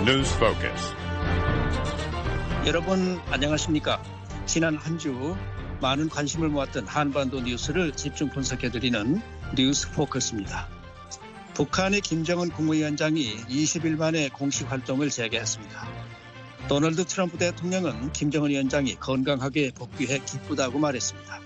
News Focus. 여러분 안녕하십니까? 지난 한 주 많은 관심을 모았던 한반도 뉴스를 집중 분석해드리는 뉴스 포커스입니다. 북한의 김정은 국무위원장이 20일 만에 공식 활동을 재개했습니다. 도널드 트럼프 대통령은 김정은 위원장이 건강하게 복귀해 기쁘다고 말했습니다.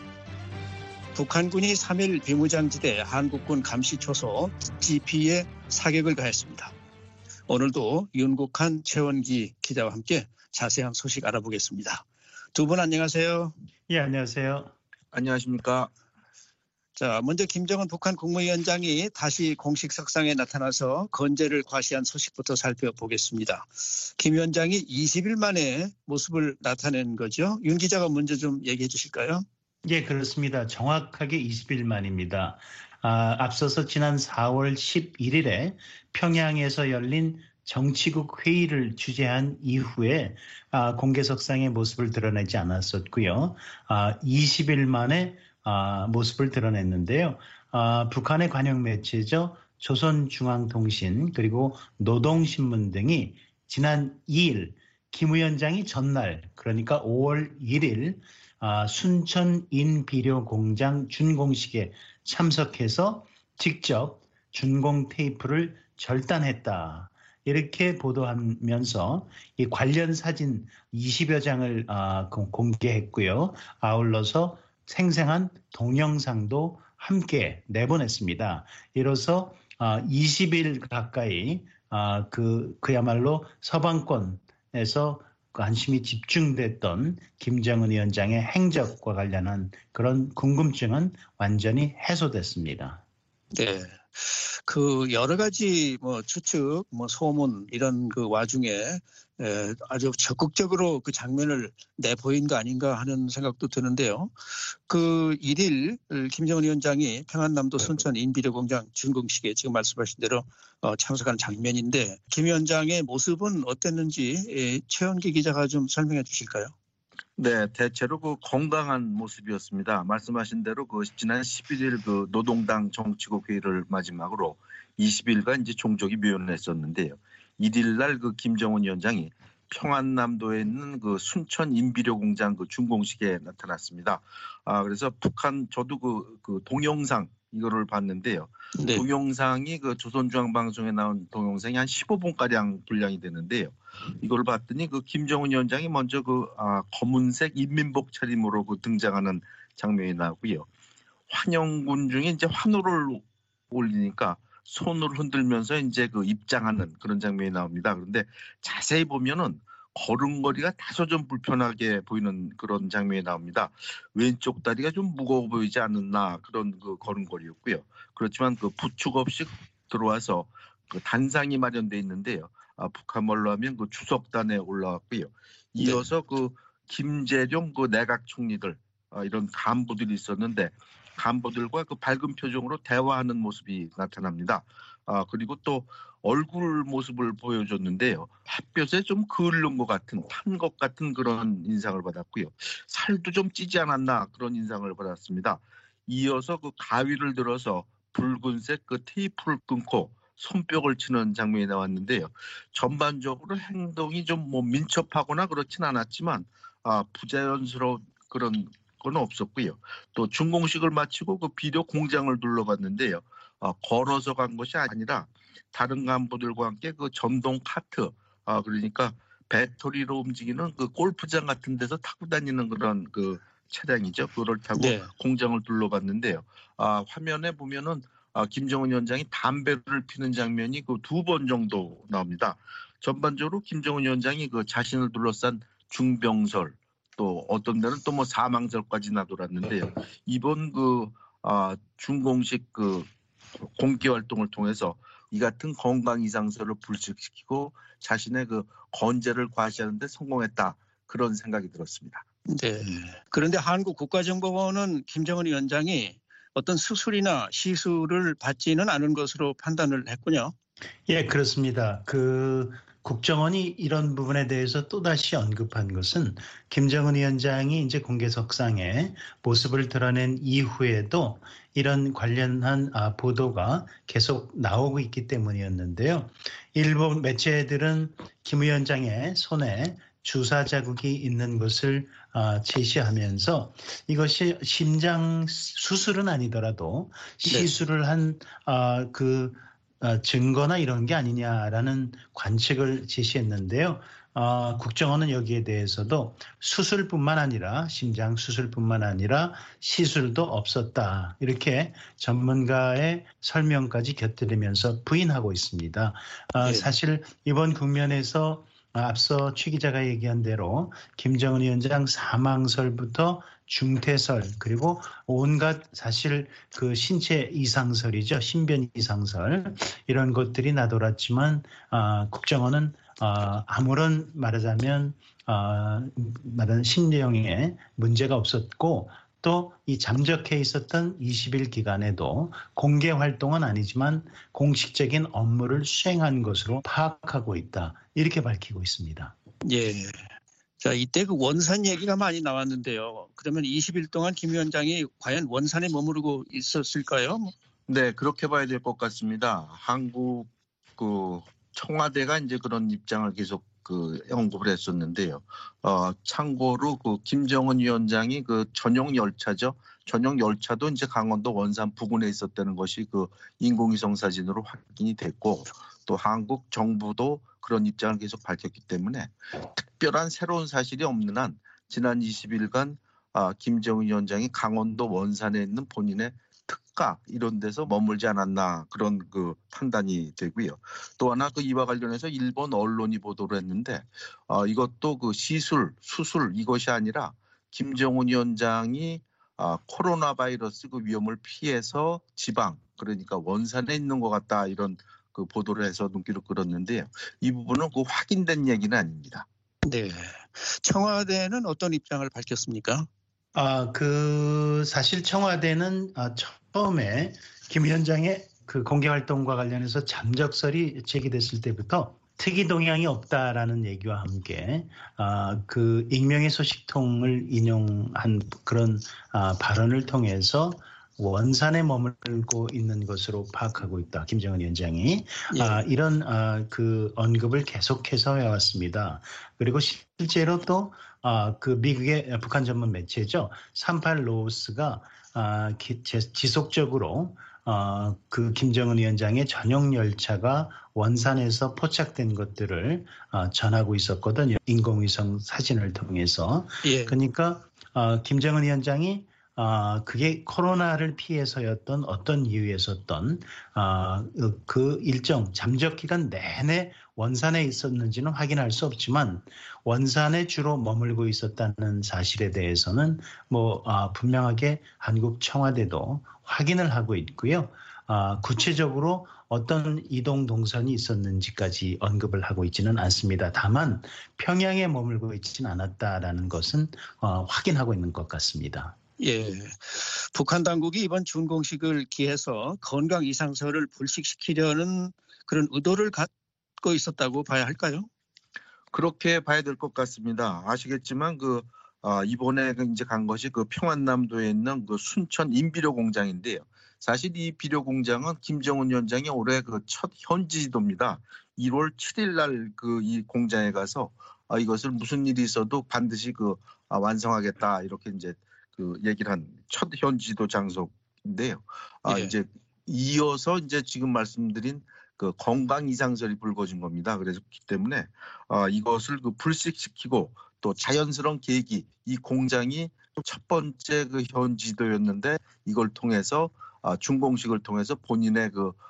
북한군이 3일 비무장지대 한국군 감시초소 GP에 사격을 가했습니다. 오늘도 윤국한 최원기 기자와 함께 자세한 소식 알아보겠습니다. 두 분 안녕하세요. 예, 안녕하세요. 안녕하십니까. 자, 먼저 김정은 북한 국무위원장이 다시 공식 석상에 나타나서 건재를 과시한 소식부터 살펴보겠습니다. 김 위원장이 20일 만에 모습을 나타낸 거죠. 윤 기자가 먼저 좀 얘기해 주실까요? 예, 그렇습니다. 정확하게 20일 만입니다. 앞서서 지난 4월 11일에 평양에서 열린 정치국 회의를 주재한 이후에 공개석상의 모습을 드러내지 않았었고요. 20일 만에 모습을 드러냈는데요. 북한의 관영 매체죠. 조선중앙통신 그리고 노동신문 등이 지난 2일 김 위원장이 전날 그러니까 5월 1일 순천 인비료공장 준공식에 참석해서 직접 준공 테이프를 절단했다. 이렇게 보도하면서 이 관련 사진 20여 장을 공개했고요. 아울러서 생생한 동영상도 함께 내보냈습니다. 이로써 20일 가까이 그야말로 서방권에서 관심이 집중됐던 김정은 위원장의 행적과 관련한 그런 궁금증은 완전히 해소됐습니다. 네. 여러 가지 추측, 소문 이런 와중에 아주 적극적으로 그 장면을 내보인 거 아닌가 하는 생각도 드는데요. 1일 김정은 위원장이 평안남도 순천 인비료공장 준공식에 지금 말씀하신 대로 참석한 장면인데 김 위원장의 모습은 어땠는지 최원기 기자가 좀 설명해 주실까요? 네, 대체로 건강한 모습이었습니다. 말씀하신 대로 지난 11일 노동당 정치국 회의를 마지막으로 20일간 이제 종족이 묘연했었는데요. 1일 날 김정은 위원장이 평안남도에 있는 순천 인비료공장 준공식에 나타났습니다. 그래서 저도 동영상 이거를 봤는데요. 네. 동영상이 조선중앙방송에 나온 동영상이 한 15분가량 분량이 되는데요. 이걸 봤더니 김정은 위원장이 먼저 검은색 인민복 차림으로 등장하는 장면이 나오고요. 환영군 중에 이제 환호를 올리니까 손을 흔들면서 이제 입장하는 그런 장면이 나옵니다. 그런데 자세히 보면은 걸음걸이가 다소 좀 불편하게 보이는 그런 장면이 나옵니다. 왼쪽 다리가 좀 무거워 보이지 않았나 그런 걸음걸이였고요. 그렇지만 부축 없이 들어와서 단상이 마련돼 있는데요. 북한말로 하면 주석단에 올라왔고요. 이어서 김재룡 내각 총리들 이런 간부들이 있었는데 간부들과 밝은 표정으로 대화하는 모습이 나타납니다. 그리고 또 얼굴 모습을 보여줬는데요. 햇볕에 좀 그을른 것 같은, 탄 것 같은 그런 인상을 받았고요. 살도 좀 찌지 않았나 그런 인상을 받았습니다. 이어서 가위를 들어서 붉은색 테이프를 끊고 손뼉을 치는 장면이 나왔는데요. 전반적으로 행동이 좀 민첩하거나 그렇진 않았지만 부자연스러운 그런 건 없었고요. 또 준공식을 마치고 비료 공장을 둘러봤는데요. 걸어서 간 것이 아니라 다른 간부들과 함께 전동 카트, 그러니까 배터리로 움직이는 골프장 같은 데서 타고 다니는 그런 차량이죠. 그걸 타고 네. 공장을 둘러봤는데요. 화면에 보면은 김정은 위원장이 담배를 피는 장면이 2번 정도 나옵니다. 전반적으로 김정은 위원장이 자신을 둘러싼 중병설 또 어떤 데는 또 사망설까지 나돌았는데요. 이번 준공식 공개 활동을 통해서 이 같은 건강 이상설을 불식시키고 자신의 건재를 과시하는 데 성공했다. 그런 생각이 들었습니다. 네. 그런데 한국 국가정보원은 김정은 위원장이 어떤 수술이나 시술을 받지는 않은 것으로 판단을 했군요. 예, 그렇습니다. 국정원이 이런 부분에 대해서 또다시 언급한 것은 김정은 위원장이 이제 공개석상에 모습을 드러낸 이후에도 이런 관련한 보도가 계속 나오고 있기 때문이었는데요. 일본 매체들은 김 위원장의 손에 주사 자국이 있는 것을 제시하면서 이것이 심장 수술은 아니더라도 시술을 한 증거나 이런 게 아니냐라는 관측을 제시했는데요. 국정원은 여기에 대해서도 수술뿐만 아니라 심장 수술뿐만 아니라 시술도 없었다. 이렇게 전문가의 설명까지 곁들이면서 부인하고 있습니다. 사실 이번 국면에서 앞서 최 기자가 얘기한 대로 김정은 위원장 사망설부터 중태설 그리고 온갖 사실 그 신체 이상설이죠. 신변 이상설 이런 것들이 나돌았지만 국정원은 아무런 말하자면 심령에 문제가 없었고 또 이 잠적해 있었던 20일 기간에도 공개 활동은 아니지만 공식적인 업무를 수행한 것으로 파악하고 있다. 이렇게 밝히고 있습니다. 예. 자, 이때 그 원산 얘기가 많이 나왔는데요. 그러면 20일 동안 김 위원장이 과연 원산에 머무르고 있었을까요? 네, 그렇게 봐야 될 것 같습니다. 한국 청와대가 이제 그런 입장을 계속 언급을 했었는데요. 참고로 김정은 위원장이 전용 열차죠. 전용 열차도 이제 강원도 원산 부근에 있었다는 것이 인공위성 사진으로 확인이 됐고 또 한국 정부도 그런 입장을 계속 밝혔기 때문에 특별한 새로운 사실이 없는 한 지난 20일간 김정은 위원장이 강원도 원산에 있는 본인의 특가 이런 데서 머물지 않았나 그런 판단이 되고요. 또 하나 이와 관련해서 일본 언론이 보도를 했는데 이것도 수술 이것이 아니라 김정은 위원장이 코로나 바이러스 위험을 피해서 지방 그러니까 원산에 있는 것 같다 이런 보도를 해서 눈길을 끌었는데요. 이 부분은 확인된 얘기는 아닙니다. 네. 청와대는 어떤 입장을 밝혔습니까? 사실 청와대는 처음에 김 위원장의 공개 활동과 관련해서 잠적설이 제기됐을 때부터 특이 동향이 없다라는 얘기와 함께 익명의 소식통을 인용한 그런 발언을 통해서 원산에 머물고 있는 것으로 파악하고 있다. 김정은 위원장이 이런 언급을 계속해서 해왔습니다. 그리고 실제로 또 미국의 북한 전문 매체죠. 38로스가 지속적으로 김정은 위원장의 전용 열차가 원산에서 포착된 것들을 전하고 있었거든요. 인공위성 사진을 통해서. 그러니까 김정은 위원장이 그게 코로나를 피해서였던 어떤 이유에서였던 그 일정 잠적 기간 내내 원산에 있었는지는 확인할 수 없지만 원산에 주로 머물고 있었다는 사실에 대해서는 분명하게 한국 청와대도 확인을 하고 있고요. 구체적으로 어떤 이동 동선이 있었는지까지 언급을 하고 있지는 않습니다. 다만 평양에 머물고 있지는 않았다라는 것은 확인하고 있는 것 같습니다. 예, 북한 당국이 이번 준공식을 기해서 건강 이상설을 불식시키려는 그런 의도를 갖고 있었다고 봐야 할까요? 그렇게 봐야 될 것 같습니다. 아시겠지만 이번에 이제 간 것이 평안남도에 있는 순천 인비료 공장인데요. 사실 이 비료 공장은 김정은 위원장이 올해 첫 현지 지도입니다. 1월 7일 날 이 공장에 가서 이것을 무슨 일이 있어도 반드시 완성하겠다 이렇게 이제 얘기를 한 첫 현지도 장소인데요. 이제 이어서 이제 지금 말씀드린 건강 이상설이 불거진 겁니다. 그렇기 때문에 이것을 불식시키고 또 자연스러운 계기 이 공장이 첫 번째 현지도였는데 이걸 통해서 준공식을 통해서 본인의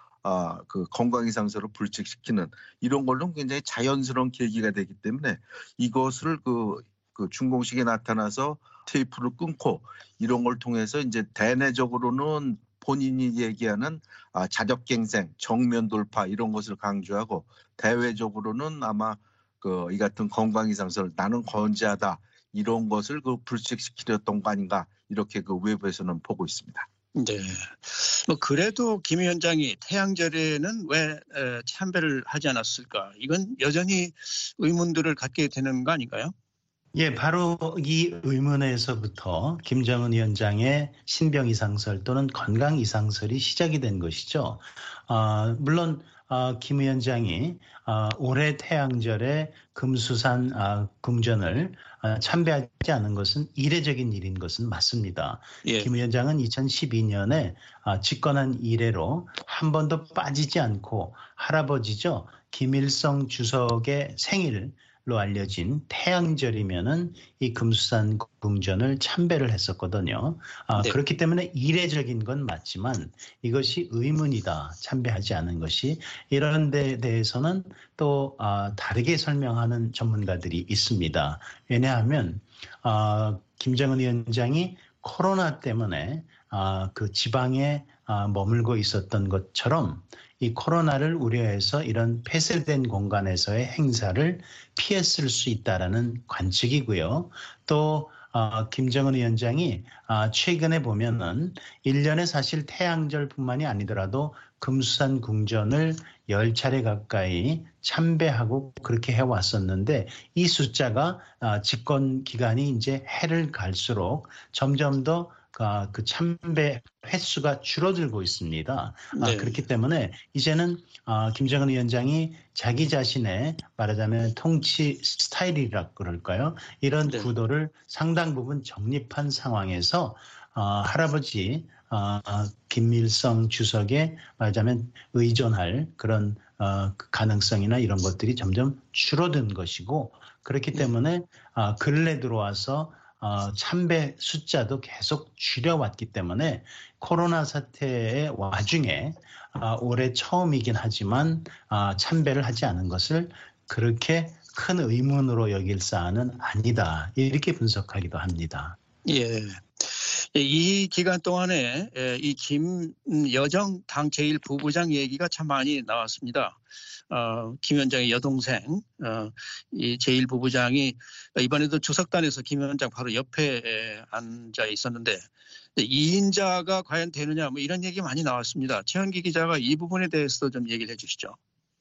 건강 이상설을 불식시키는 이런 걸로 굉장히 자연스러운 계기가 되기 때문에 이것을 준공식에 나타나서 테이프를 끊고 이런 걸 통해서 이제 대내적으로는 본인이 얘기하는 자력갱생, 정면 돌파 이런 것을 강조하고 대외적으로는 아마 이 같은 건강 이상설 나는 건재하다 이런 것을 불식시키려던 거 아닌가 이렇게 외부에서는 보고 있습니다. 네. 뭐 그래도 김 위원장이 태양절에는 왜 참배를 하지 않았을까? 이건 여전히 의문들을 갖게 되는 거 아닌가요? 예, 바로 이 의문에서부터 김정은 위원장의 신병 이상설 또는 건강 이상설이 시작이 된 것이죠. 물론 김 위원장이 올해 태양절에 금수산 궁전을 참배하지 않은 것은 이례적인 일인 것은 맞습니다. 예. 김 위원장은 2012년에 집권한 이래로 한 번도 빠지지 않고 할아버지죠. 김일성 주석의 생일로 알려진 태양절이면은 이 금수산 궁전을 참배를 했었거든요. 네. 그렇기 때문에 이례적인 건 맞지만 이것이 의문이다. 참배하지 않은 것이. 이런 데 대해서는 또 다르게 설명하는 전문가들이 있습니다. 왜냐하면 김정은 위원장이 코로나 때문에 그 지방에 머물고 있었던 것처럼 이 코로나를 우려해서 이런 폐쇄된 공간에서의 행사를 피했을 수 있다라는 관측이고요. 또 김정은 위원장이 최근에 보면은 1년에 사실 태양절뿐만이 아니더라도 금수산 궁전을 10차례 가까이 참배하고 그렇게 해왔었는데 이 숫자가 집권 기간이 이제 해를 갈수록 점점 더 그 참배 횟수가 줄어들고 있습니다. 네. 그렇기 때문에 이제는 김정은 위원장이 자기 자신의 말하자면 통치 스타일이라 그럴까요? 이런 네. 구도를 상당 부분 정립한 상황에서 할아버지 김일성 주석에 말하자면 의존할 그런 가능성이나 이런 것들이 점점 줄어든 것이고 그렇기 때문에 근래 들어와서 참배 숫자도 계속 줄여왔기 때문에 코로나 사태의 와중에 올해 처음이긴 하지만 참배를 하지 않은 것을 그렇게 큰 의문으로 여길 사안은 아니다. 이렇게 분석하기도 합니다. 예. 이 기간 동안에 이 김여정 당 제1부부장 얘기가 참 많이 나왔습니다. 김 위원장의 여동생, 이 제1부부장이 이번에도 주석단에서 김 위원장 바로 옆에 앉아 있었는데 2인자가 과연 되느냐 뭐 이런 얘기 많이 나왔습니다. 최현기 기자가 이 부분에 대해서도 좀 얘기를 해 주시죠.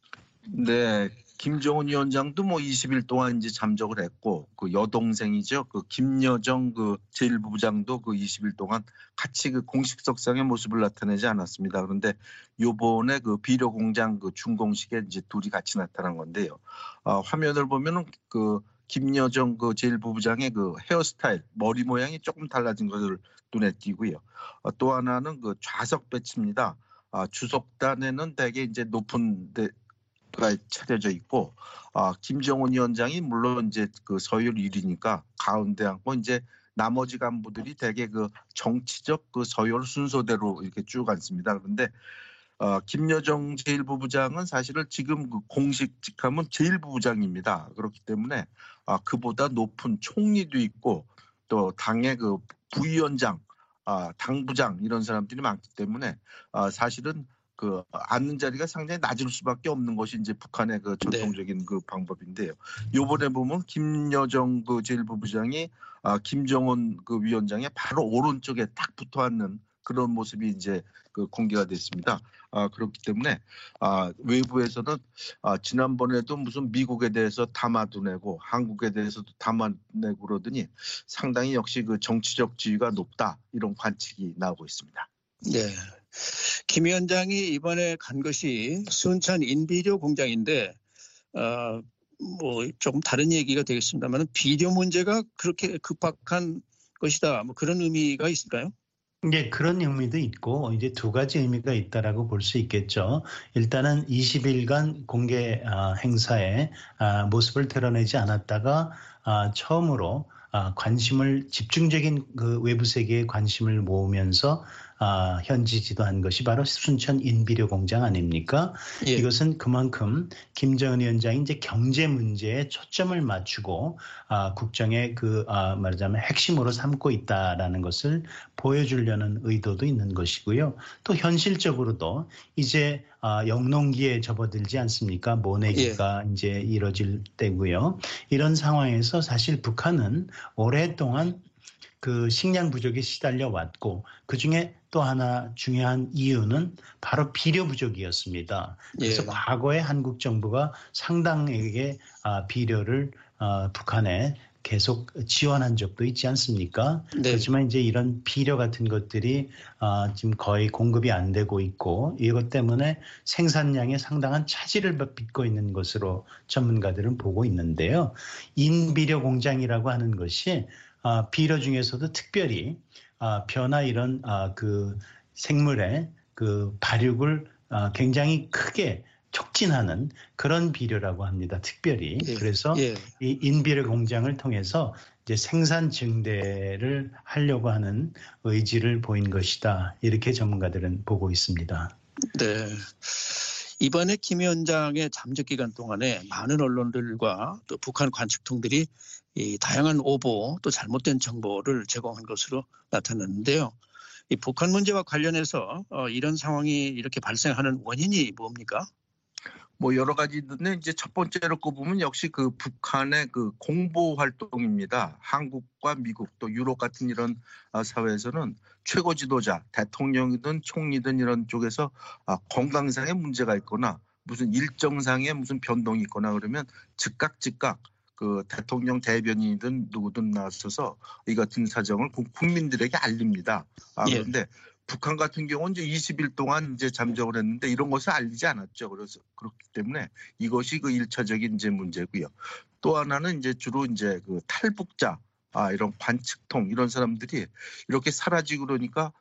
네, 김정은 위원장도 뭐 20일 동안 이제 잠적을 했고 그 여동생이죠. 그 김여정 그 제1부부장도 그 20일 동안 같이 그 공식석상의 모습을 나타내지 않았습니다. 그런데 요번에 그 비료공장 그 준공식에 이제 둘이 같이 나타난 건데요. 화면을 보면은 그 김여정 그 제1부부장의 그 헤어스타일, 머리 모양이 조금 달라진 것을 눈에 띄고요. 또 하나는 그 좌석 배치입니다. 주석단에는 대개 이제 높은 가 차려져 있고 김정은 위원장이 물론 이제 그 서열 1위니까 가운데 앉고 이제 나머지 간부들이 대개 그 정치적 그 서열 순서대로 이렇게 쭉 앉습니다. 그런데 김여정 제1부부장은 사실은 지금 그 공식 직함은 제1부부장입니다. 그렇기 때문에 그보다 높은 총리도 있고 또 당의 그 부위원장, 당부장 이런 사람들이 많기 때문에 사실은 그 앉는 자리가 상당히 낮을 수밖에 없는 것이 이제 북한의 그 전통적인 그 방법인데요. 요번에 보면 김여정 그 제1부부장이 김정은 그 위원장의 바로 오른쪽에 딱 붙어 앉는 그런 모습이 이제 그 공개가 됐습니다. 그렇기 때문에 외부에서는 지난번에도 무슨 미국에 대해서 담화도 내고 한국에 대해서도 담화내고 그러더니 상당히 역시 그 정치적 지위가 높다 이런 관측이 나오고 있습니다. 네. 김 위원장이 이번에 간 것이 순천 인비료 공장인데 뭐 조금 다른 얘기가 되겠습니다만 비료 문제가 그렇게 급박한 것이다. 뭐 그런 의미가 있을까요? 네, 그런 의미도 있고 이제 두 가지 의미가 있다라고 볼 수 있겠죠. 일단은 20일간 공개 행사에 모습을 드러내지 않았다가 처음으로 관심을 집중적인 그 외부 세계에 관심을 모으면서 현지 지도한 것이 바로 순천 인비료 공장 아닙니까? 예. 이것은 그만큼 김정은 위원장이 이제 경제 문제에 초점을 맞추고 국정의 그 말하자면 핵심으로 삼고 있다라는 것을 보여주려는 의도도 있는 것이고요. 또 현실적으로도 이제 영농기에 접어들지 않습니까? 모내기가 이제 이뤄질 때고요. 이런 상황에서 사실 북한은 오랫동안 그 식량 부족에 시달려 왔고 그중에 또 하나 중요한 이유는 바로 비료 부족이었습니다. 그래서 과거에 한국 정부가 상당하게 비료를 북한에 계속 지원한 적도 있지 않습니까? 네. 그렇지만 이제 이런 비료 같은 것들이 지금 거의 공급이 안 되고 있고 이것 때문에 생산량에 상당한 차질을 빚고 있는 것으로 전문가들은 보고 있는데요. 인비료 공장이라고 하는 것이 비료 중에서도 특별히 벼나 이런 그 생물의 그 발육을 굉장히 크게 촉진하는 그런 비료라고 합니다. 특별히. 그래서 이 인비료 공장을 통해서 이제 생산 증대를 하려고 하는 의지를 보인 것이다. 이렇게 전문가들은 보고 있습니다. 네. 이번에 김 위원장의 잠적 기간 동안에 많은 언론들과 또 북한 관측통들이 이 다양한 오보 또 잘못된 정보를 제공한 것으로 나타났는데요. 이 북한 문제와 관련해서 이런 상황이 이렇게 발생하는 원인이 뭡니까? 뭐 여러 가지인데 이제 첫 번째로 꼽으면 역시 그 북한의 그 공보 활동입니다. 한국과 미국 또 유럽 같은 이런 사회에서는 최고 지도자, 대통령이든 총리든 이런 쪽에서 건강상의 문제가 있거나 무슨 일정상의 무슨 변동이 있거나 그러면 즉각 그 대통령 대변인이든 누구든 나서서 이 같은 사정을 국민들에게 알립니다. 그런데 북한 같은 경우는 이제 20일 동안 이제 잠적을 했는데 이런 것을 알리지 않았죠. 그래서 그렇기 때문에 이것이 그 1차적인 이제 문제고요. 또 하나는 이제 주로 이제 그 탈북자, 이런 관측통 이런 사람들이 이렇게 사라지고 그러니까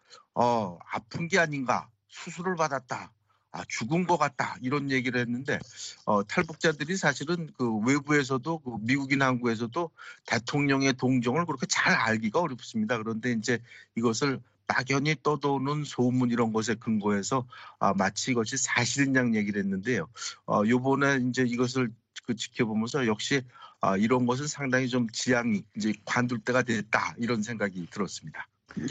아픈 게 아닌가, 수술을 받았다. 죽은 것 같다 이런 얘기를 했는데 탈북자들이 사실은 그 외부에서도 그 미국이나 한국에서도 대통령의 동정을 그렇게 잘 알기가 어렵습니다. 그런데 이제 이것을 막연히 떠도는 소문 이런 것에 근거해서 마치 이것이 사실인 양 얘기를 했는데요. 요번에 이제 이것을 지켜보면서 역시 이런 것은 상당히 좀 지향이 이제 관둘 때가 됐다 이런 생각이 들었습니다.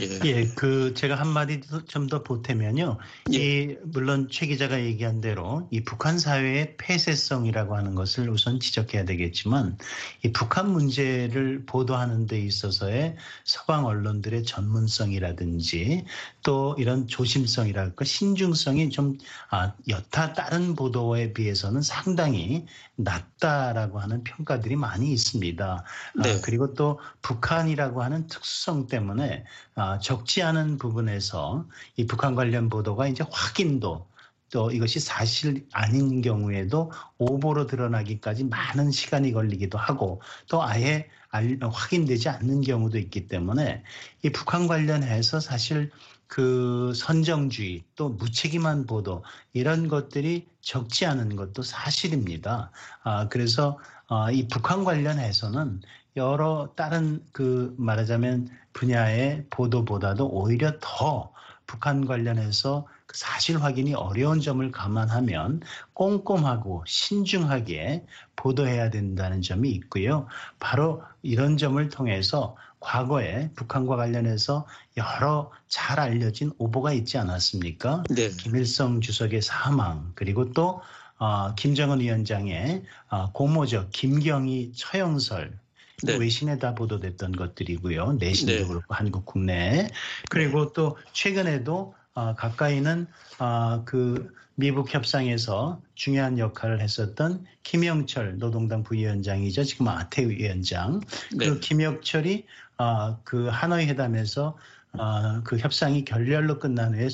그 제가 한마디 좀 더 보태면요. 물론 최 기자가 얘기한 대로 이 북한 사회의 폐쇄성이라고 하는 것을 우선 지적해야 되겠지만 이 북한 문제를 보도하는 데 있어서의 서방 언론들의 전문성이라든지 또 이런 조심성이랄까 신중성이 좀 여타 다른 보도에 비해서는 상당히 낮다라고 하는 평가들이 많이 있습니다. 그리고 또 북한이라고 하는 특수성 때문에 적지 않은 부분에서 이 북한 관련 보도가 이제 확인도 또 이것이 사실 아닌 경우에도 오보로 드러나기까지 많은 시간이 걸리기도 하고 또 아예 확인되지 않는 경우도 있기 때문에 이 북한 관련해서 사실 그 선정주의 또 무책임한 보도 이런 것들이 적지 않은 것도 사실입니다. 그래서 이 북한 관련해서는 여러 다른 그 말하자면 분야의 보도보다도 오히려 더 북한 관련해서 사실 확인이 어려운 점을 감안하면 꼼꼼하고 신중하게 보도해야 된다는 점이 있고요. 바로 이런 점을 통해서 과거에 북한과 관련해서 여러 잘 알려진 오보가 있지 않았습니까? 김일성 주석의 사망 그리고 또 김정은 위원장의 고모적 김경희 처형설 외신에다 보도됐던 것들이고요. 내신도 그렇고 한국 국내에. 그리고 또 최근에도 가까이는 그 미북 협상에서 중요한 역할을 했었던 김영철 노동당 부위원장이죠. 지금 아태 위원장. 그 김영철이 그 하노이 회담에서 그 협상이 결렬로 끝난 후에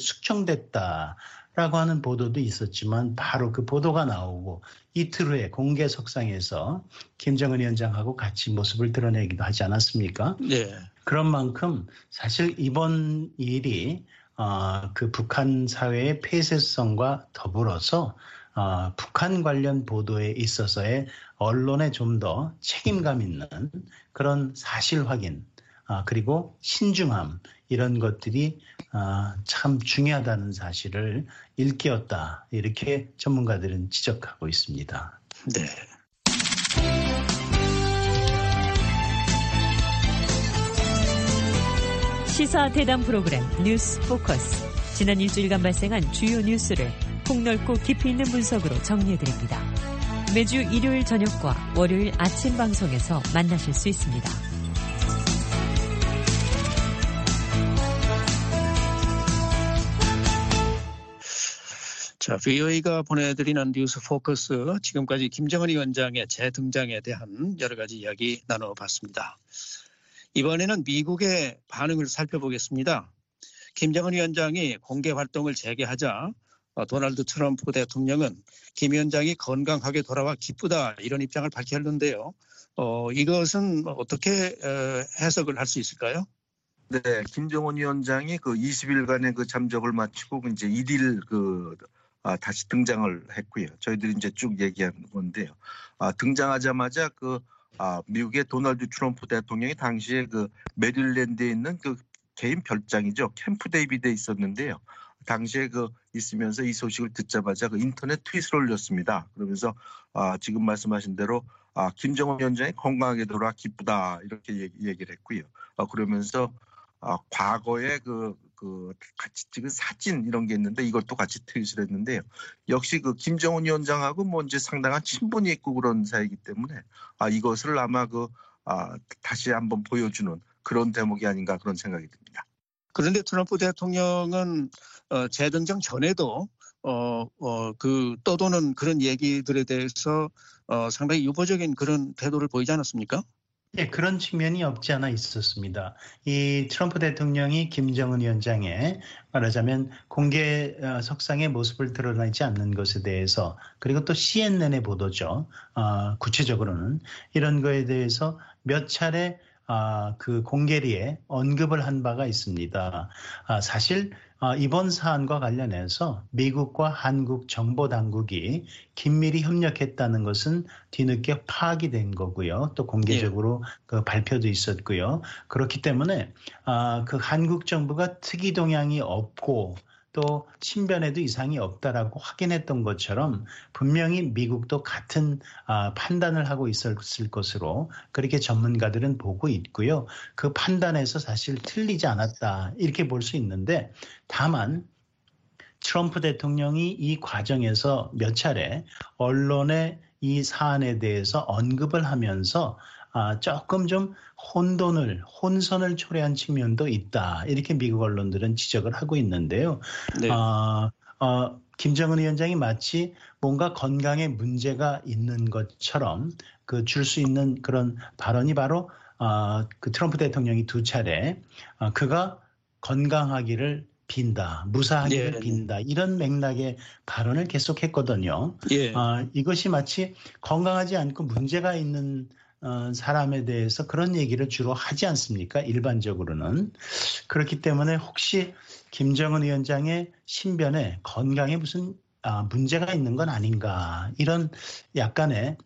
숙청됐다라고 하는 보도도 있었지만 바로 그 보도가 나오고 이틀 후에 공개석상에서 김정은 위원장하고 같이 모습을 드러내기도 하지 않았습니까? 그런 만큼 사실 이번 일이 그 북한 사회의 폐쇄성과 더불어서 북한 관련 보도에 있어서의 언론에 좀 더 책임감 있는 그런 사실 확인 그리고 신중함 이런 것들이 참 중요하다는 사실을 일깨웠다 이렇게 전문가들은 지적하고 있습니다. 시사 대담 프로그램 뉴스 포커스. 지난 일주일간 발생한 주요 뉴스를 폭넓고 깊이 있는 분석으로 정리해드립니다. 매주 일요일 저녁과 월요일 아침 방송에서 만나실 수 있습니다. 자, VOA가 보내드리는 뉴스 포커스, 지금까지 김정은 위원장의 재등장에 대한 여러 가지 이야기 나눠봤습니다. 이번에는 미국의 반응을 살펴보겠습니다. 김정은 위원장이 공개 활동을 재개하자 도널드 트럼프 대통령은 김 위원장이 건강하게 돌아와 기쁘다 이런 입장을 밝혔는데요. 이것은 어떻게 해석을 할 수 있을까요? 네, 김정은 위원장이 그 20일간의 그 잠적을 마치고 이제 1일 다시 등장을 했고요. 저희들이 이제 쭉 얘기한 건데요. 등장하자마자 미국의 도널드 트럼프 대통령이 당시에 그 메릴랜드에 있는 그 개인 별장이죠. 캠프 데이비드에 있었는데요. 당시에 있으면서 이 소식을 듣자마자 인터넷 트윗을 올렸습니다. 그러면서 지금 말씀하신 대로 김정은 위원장이 건강하게 돌아와 기쁘다 이렇게 얘기를 했고요. 그러면서 과거에 같이 찍은 사진 이런 게 있는데 이것도 같이 트윗을 했는데요. 역시 김정은 위원장하고 이제 상당한 친분이 있고 그런 사이이기 때문에 이것을 아마 다시 한번 보여주는 그런 대목이 아닌가 그런 생각이 듭니다. 그런데 트럼프 대통령은 재등장 전에도 떠도는 그런 얘기들에 대해서 상당히 유보적인 그런 태도를 보이지 않았습니까? 네, 그런 측면이 없지 않아 있었습니다. 이 트럼프 대통령이 김정은 위원장의 말하자면 공개 석상의 모습을 드러내지 않는 것에 대해서, 그리고 또 CNN의 보도죠. 구체적으로는 이런 거에 대해서 몇 차례 그 공개리에 언급을 한 바가 있습니다. 사실 이번 사안과 관련해서 미국과 한국 정보 당국이 긴밀히 협력했다는 것은 뒤늦게 파악이 된 거고요. 또 공개적으로 그 발표도 있었고요. 그렇기 때문에 그 한국 정부가 특이 동향이 없고 또 친변에도 이상이 없다라고 확인했던 것처럼 분명히 미국도 같은 판단을 하고 있었을 것으로 그렇게 전문가들은 보고 있고요. 그 판단에서 사실 틀리지 않았다 이렇게 볼 수 있는데, 다만 트럼프 대통령이 이 과정에서 몇 차례 언론에 이 사안에 대해서 언급을 하면서 조금 좀 혼선을 초래한 측면도 있다. 이렇게 미국 언론들은 지적을 하고 있는데요. 네. 김정은 위원장이 마치 뭔가 건강에 문제가 있는 것처럼 줄 수 있는 그런 발언이 바로 그 트럼프 대통령이 두 차례 그가 건강하기를 빈다, 무사하기를 빈다 이런 맥락의 발언을 계속했거든요. 이것이 마치 건강하지 않고 문제가 있는 사람에 대해서 그런 얘기를 주로 하지 않습니까? 일반적으로는. 그렇기 때문에 혹시 김정은 위원장의 신변에 건강에 무슨 문제가 있는 건 아닌가, 이런 약간의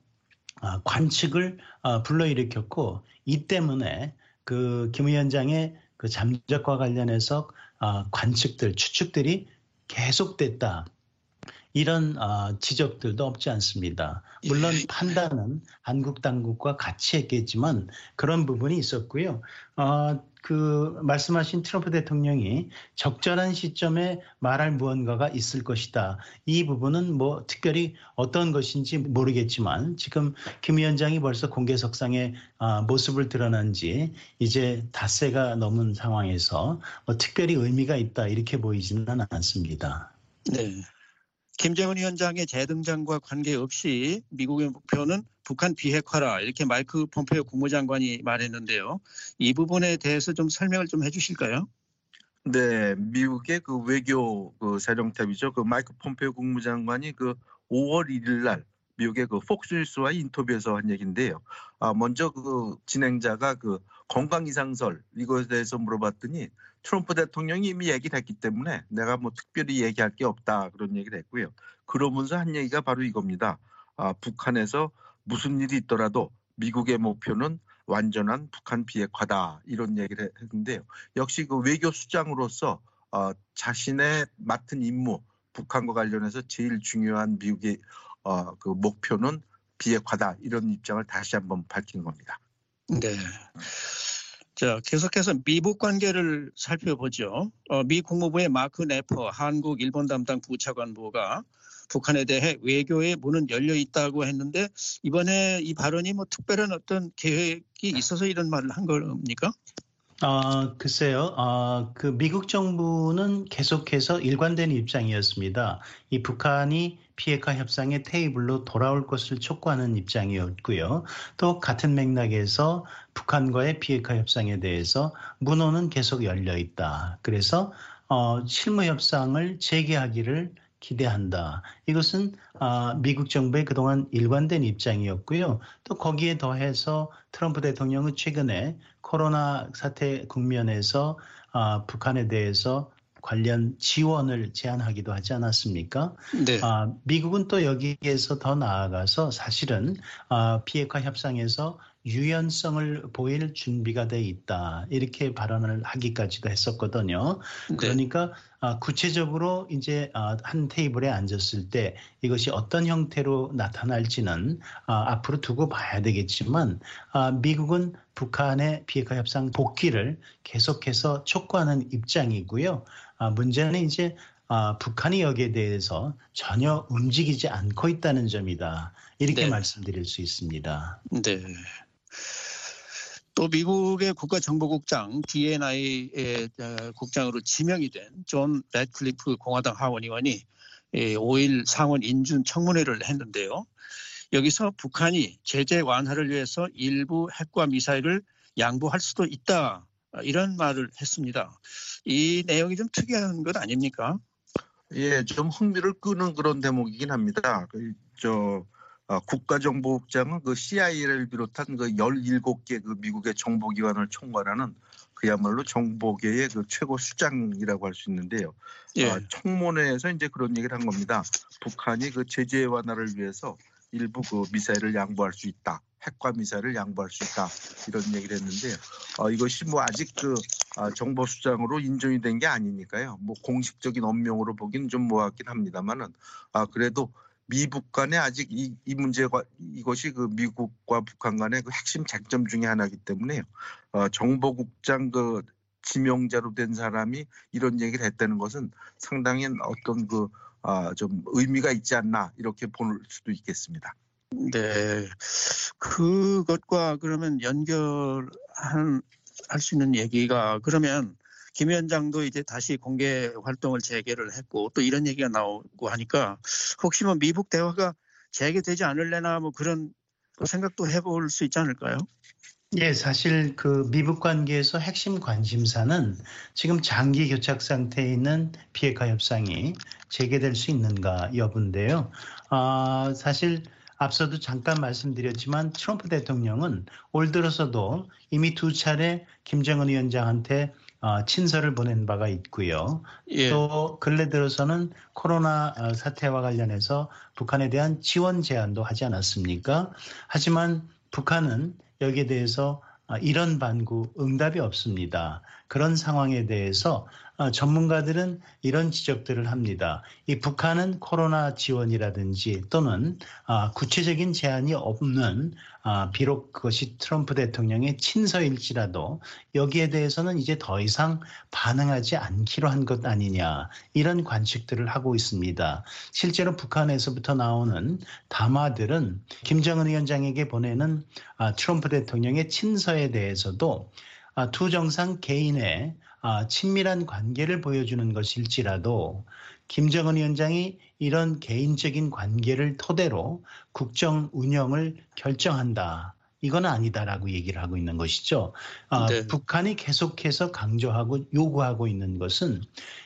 관측을 불러일으켰고, 이 때문에 김 위원장의 그 잠적과 관련해서 관측들, 추측들이 계속됐다. 이런 지적들도 없지 않습니다. 물론 판단은 한국 당국과 같이 했겠지만 그런 부분이 있었고요. 말씀하신 트럼프 대통령이 적절한 시점에 말할 무언가가 있을 것이다. 이 부분은 특별히 어떤 것인지 모르겠지만 지금 김 위원장이 벌써 공개석상에 모습을 드러난 지 이제 닷새가 넘은 상황에서 특별히 의미가 있다 이렇게 보이지는 않습니다. 네. 김정은 위원장의 재등장과 관계없이 미국의 목표는 북한 비핵화라 이렇게 마이크 폼페이오 국무장관이 말했는데요. 이 부분에 대해서 좀 설명을 좀 해주실까요? 네, 미국의 외교 사령탑이죠. 마이크 폼페이오 국무장관이 5월 1일 날 미국의 폭스뉴스와의 인터뷰에서 한 얘기인데요. 먼저 진행자가 건강 이상설 이것에 대해서 물어봤더니 트럼프 대통령이 이미 얘기를 했기 때문에 내가 특별히 얘기할 게 없다 그런 얘기를 했고요. 그러면서 한 얘기가 바로 이겁니다. 북한에서 무슨 일이 있더라도 미국의 목표는 완전한 북한 비핵화다 이런 얘기를 했는데요. 역시 외교 수장으로서 자신의 맡은 임무 북한과 관련해서 제일 중요한 미국의 목표는 비핵화다 이런 입장을 다시 한번 밝힌 겁니다. 네. 자, 계속해서 미북 관계를 살펴보죠. 미 국무부의 마크 네퍼 한국 일본 담당 부차관보가 북한에 대해 외교의 문은 열려 있다고 했는데 이번에 이 발언이 특별한 어떤 계획이 있어서 이런 말을 한 겁니까? 글쎄요. 그 미국 정부는 계속해서 일관된 입장이었습니다. 이 북한이 비핵화 협상의 테이블로 돌아올 것을 촉구하는 입장이었고요. 또 같은 맥락에서 북한과의 비핵화 협상에 대해서 문호는 계속 열려 있다. 그래서 실무 협상을 재개하기를 기대한다. 이것은 미국 정부의 그동안 일관된 입장이었고요. 또 거기에 더해서 트럼프 대통령은 최근에 코로나 사태 국면에서 북한에 대해서 관련 지원을 제안하기도 하지 않았습니까? 네. 미국은 또 여기에서 더 나아가서 사실은 비핵화 협상에서 유연성을 보일 준비가 돼 있다. 이렇게 발언을 하기까지도 했었거든요. 그러니까 구체적으로 이제 한 테이블에 앉았을 때 이것이 어떤 형태로 나타날지는 앞으로 두고 봐야 되겠지만 미국은 북한의 비핵화 협상 복귀를 계속해서 촉구하는 입장이고요. 문제는 이제 북한이 여기에 대해서 전혀 움직이지 않고 있다는 점이다. 이렇게 말씀드릴 수 있습니다. 네. 또 미국의 국가정보국장 DNI의 국장으로 지명이 된 존 래틀리프 공화당 하원 의원이 5일 상원 인준 청문회를 했는데요. 여기서 북한이 제재 완화를 위해서 일부 핵과 미사일을 양보할 수도 있다. 이런 말을 했습니다. 이 내용이 좀 특이한 것 아닙니까? 예, 좀 흥미를 끄는 그런 대목이긴 합니다. 국가정보국장은 그 CIA를 비롯한 그 17개 그 미국의 정보기관을 총괄하는 그야말로 정보계의 그 최고 수장이라고 할 수 있는데요. 예. 청문회에서 이제 그런 얘기를 한 겁니다. 북한이 그 제재 완화를 위해서 일부 그 미사일을 양보할 수 있다. 핵과 미사일을 양보할 수 있다. 이런 얘기를 했는데요. 이것이 뭐 아직 그 정보수장으로 인정이 된 게 아니니까요. 뭐 공식적인 언명으로 보기는 좀 모호하긴 합니다만은 그래도 미북 간에 아직 이 문제가 이것이 그 미국과 북한 간의 그 핵심 쟁점 중에 하나이기 때문에요. 정보국장 그 지명자로 된 사람이 이런 얘기를 했다는 것은 상당히 어떤 좀 의미가 있지 않나 이렇게 볼 수도 있겠습니다. 네, 그것과 그러면 연결할 수 있는 얘기가 그러면 김 위원장도 이제 다시 공개 활동을 재개를 했고 또 이런 얘기가 나오고 하니까 혹시 뭐 미북 대화가 재개되지 않을래나 뭐 그런 생각도 해볼 수 있지 않을까요? 예, 사실 그 미북 관계에서 핵심 관심사는 지금 장기 교착 상태에 있는 비핵화 협상이 재개될 수 있는가 여부인데요. 사실 앞서도 잠깐 말씀드렸지만 트럼프 대통령은 올 들어서도 이미 2차례 김정은 위원장한테 친서를 보낸 바가 있고요. 예. 또 근래 들어서는 코로나 사태와 관련해서 북한에 대한 지원 제안도 하지 않았습니까? 하지만 북한은 여기에 대해서 이런 반구 응답이 없습니다. 그런 상황에 대해서 전문가들은 이런 지적들을 합니다. 이 북한은 코로나 지원이라든지 또는 구체적인 제안이 없는 비록 그것이 트럼프 대통령의 친서일지라도 여기에 대해서는 이제 더 이상 반응하지 않기로 한 것 아니냐 이런 관측들을 하고 있습니다. 실제로 북한에서부터 나오는 담화들은 김정은 위원장에게 보내는 트럼프 대통령의 친서에 대해서도 두 정상 개인의 친밀한 관계를 보여주는 것일지라도 김정은 위원장이 이런 개인적인 관계를 토대로 국정 운영을 결정한다. 이건 아니다라고 얘기를 하고 있는 것이죠. 네. 북한이 계속해서 강조하고 요구하고 있는 것은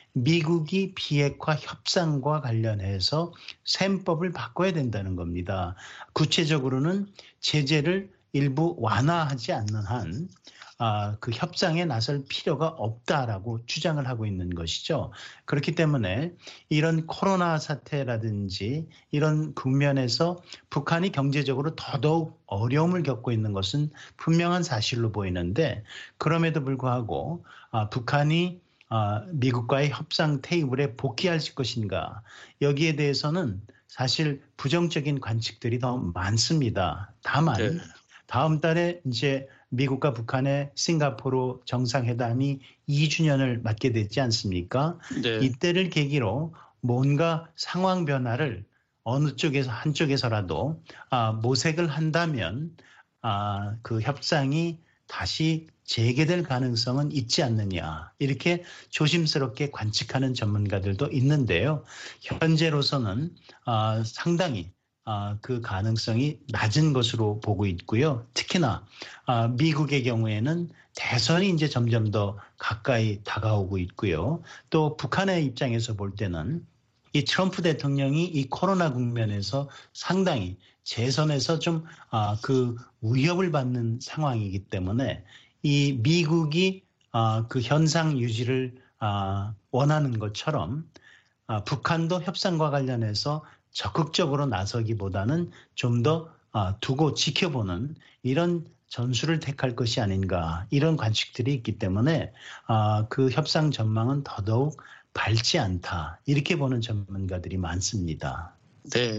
미국이 비핵화 협상과 관련해서 셈법을 바꿔야 된다는 겁니다. 구체적으로는 제재를 일부 완화하지 않는 한 그 협상에 나설 필요가 없다라고 주장을 하고 있는 것이죠. 그렇기 때문에 이런 코로나 사태라든지 이런 국면에서 북한이 경제적으로 더더욱 어려움을 겪고 있는 것은 분명한 사실로 보이는데 그럼에도 불구하고 북한이 미국과의 협상 테이블에 복귀할 것인가 여기에 대해서는 사실 부정적인 관측들이 더 많습니다. 다만 다음 달에 이제 미국과 북한의 싱가포르 정상회담이 2주년을 맞게 되지 않습니까? 네. 이때를 계기로 뭔가 상황 변화를 어느 쪽에서 한쪽에서라도 모색을 한다면 그 협상이 다시 재개될 가능성은 있지 않느냐 이렇게 조심스럽게 관측하는 전문가들도 있는데요. 현재로서는 상당히 그 가능성이 낮은 것으로 보고 있고요. 특히나 미국의 경우에는 대선이 이제 점점 더 가까이 다가오고 있고요. 또 북한의 입장에서 볼 때는 이 트럼프 대통령이 이 코로나 국면에서 상당히 재선에서 좀 그 위협을 받는 상황이기 때문에 이 미국이 그 현상 유지를 원하는 것처럼 북한도 협상과 관련해서 적극적으로 나서기보다는 좀 더 두고 지켜보는 이런 전술을 택할 것이 아닌가 이런 관측들이 있기 때문에 그 협상 전망은 더더욱 밝지 않다 이렇게 보는 전문가들이 많습니다. 네.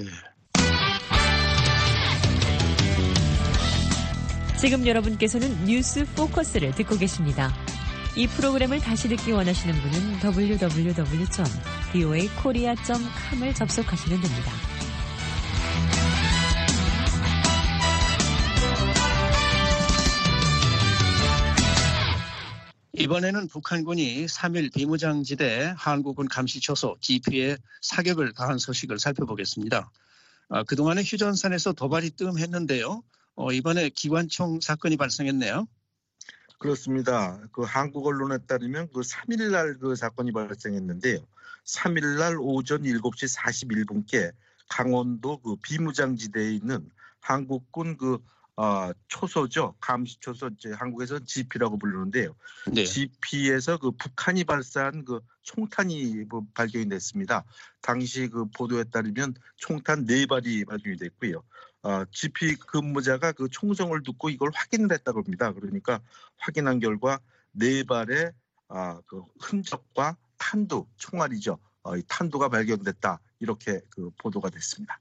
지금 여러분께서는 뉴스 포커스를 듣고 계십니다. 이 프로그램을 다시 듣기 원하시는 분은 www.voakorea.com을 접속하시면 됩니다. 이번에는 북한군이 3일 비무장지대 한국군 감시초소 GP에 사격을 가한 소식을 살펴보겠습니다. 그동안에 휴전선에서 도발이 뜸했는데요. 이번에 기관총 사건이 발생했네요. 그렇습니다. 그 한국 언론에 따르면 그 3일 날 그 사건이 발생했는데요. 3일 날 오전 7시 41분께 강원도 그 비무장지대에 있는 한국군 그 초소죠. 감시초소, 이제 한국에서는 GP라고 부르는데요. 네. GP에서 그 북한이 발사한 그 총탄이 발견이 됐습니다. 당시 그 보도에 따르면 총탄 4발이 발견이 됐고요. GP 근무자가 그 총성을 듣고 이걸 확인을 했다고 합니다. 그러니까 확인한 결과 4발의 그 흔적과 탄두, 총알이죠. 이 탄두가 발견됐다. 이렇게 그 보도가 됐습니다.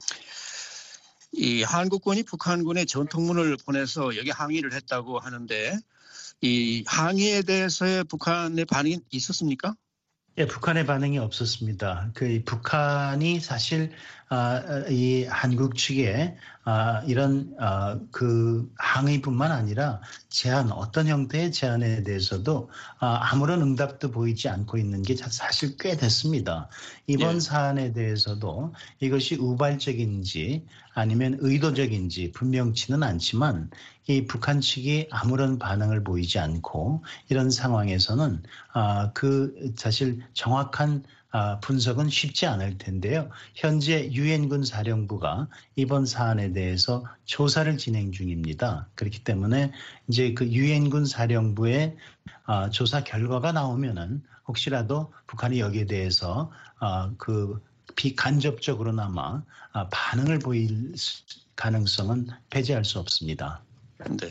이 한국군이 북한군에 전통문을 보내서 여기 항의를 했다고 하는데 이 항의에 대해서의 북한의 반응이 있었습니까? 예, 북한의 반응이 없었습니다. 그 북한이 사실 이 한국 측에 이런 그 항의뿐만 아니라 제안, 어떤 형태의 제안에 대해서도 아무런 응답도 보이지 않고 있는 게 사실 꽤 됐습니다. 이번 사안에 대해서도 이것이 우발적인지 아니면 의도적인지 분명치는 않지만 이 북한 측이 아무런 반응을 보이지 않고 이런 상황에서는 그 사실 정확한 분석은 쉽지 않을 텐데요. 현재 유엔군 사령부가 이번 사안에 대해서 조사를 진행 중입니다. 그렇기 때문에 이제 그 유엔군 사령부의 조사 결과가 나오면은 혹시라도 북한이 여기에 대해서 그 비간접적으로나마 반응을 보일 가능성은 배제할 수 없습니다. 네.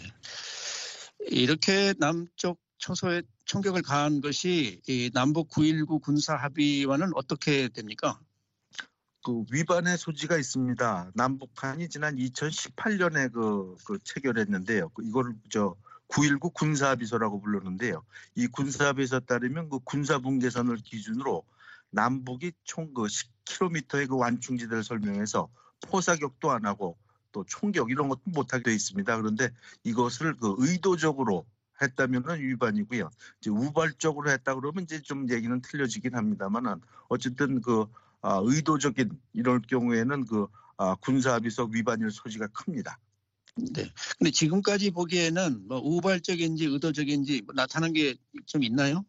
이렇게 남쪽 초소에 총격을 가한 것이 이 남북 9.19 군사 합의와는 어떻게 됩니까? 그 위반의 소지가 있습니다. 남북한이 지난 2018년에 그 체결했는데요. 이거를 9.19 군사합의서라고 부르는데요. 이 군사합의서에 따르면 그 군사분계선을 기준으로 남북이 총 그 10km의 그 완충지대를 설명해서 포사격도 안 하고 또 총격 이런 것도 못하게 되어 있습니다. 그런데 이것을 그 의도적으로 했다면은 위반이고요. 이제 우발적으로 했다 그러면 이제 좀 얘기는 틀려지긴 합니다만은 어쨌든 그 의도적인 이럴 경우에는 그 군사합의서 위반일 소지가 큽니다. 네. 근데 지금까지 보기에는 뭐 우발적인지 의도적인지 나타난 게 좀 있나요?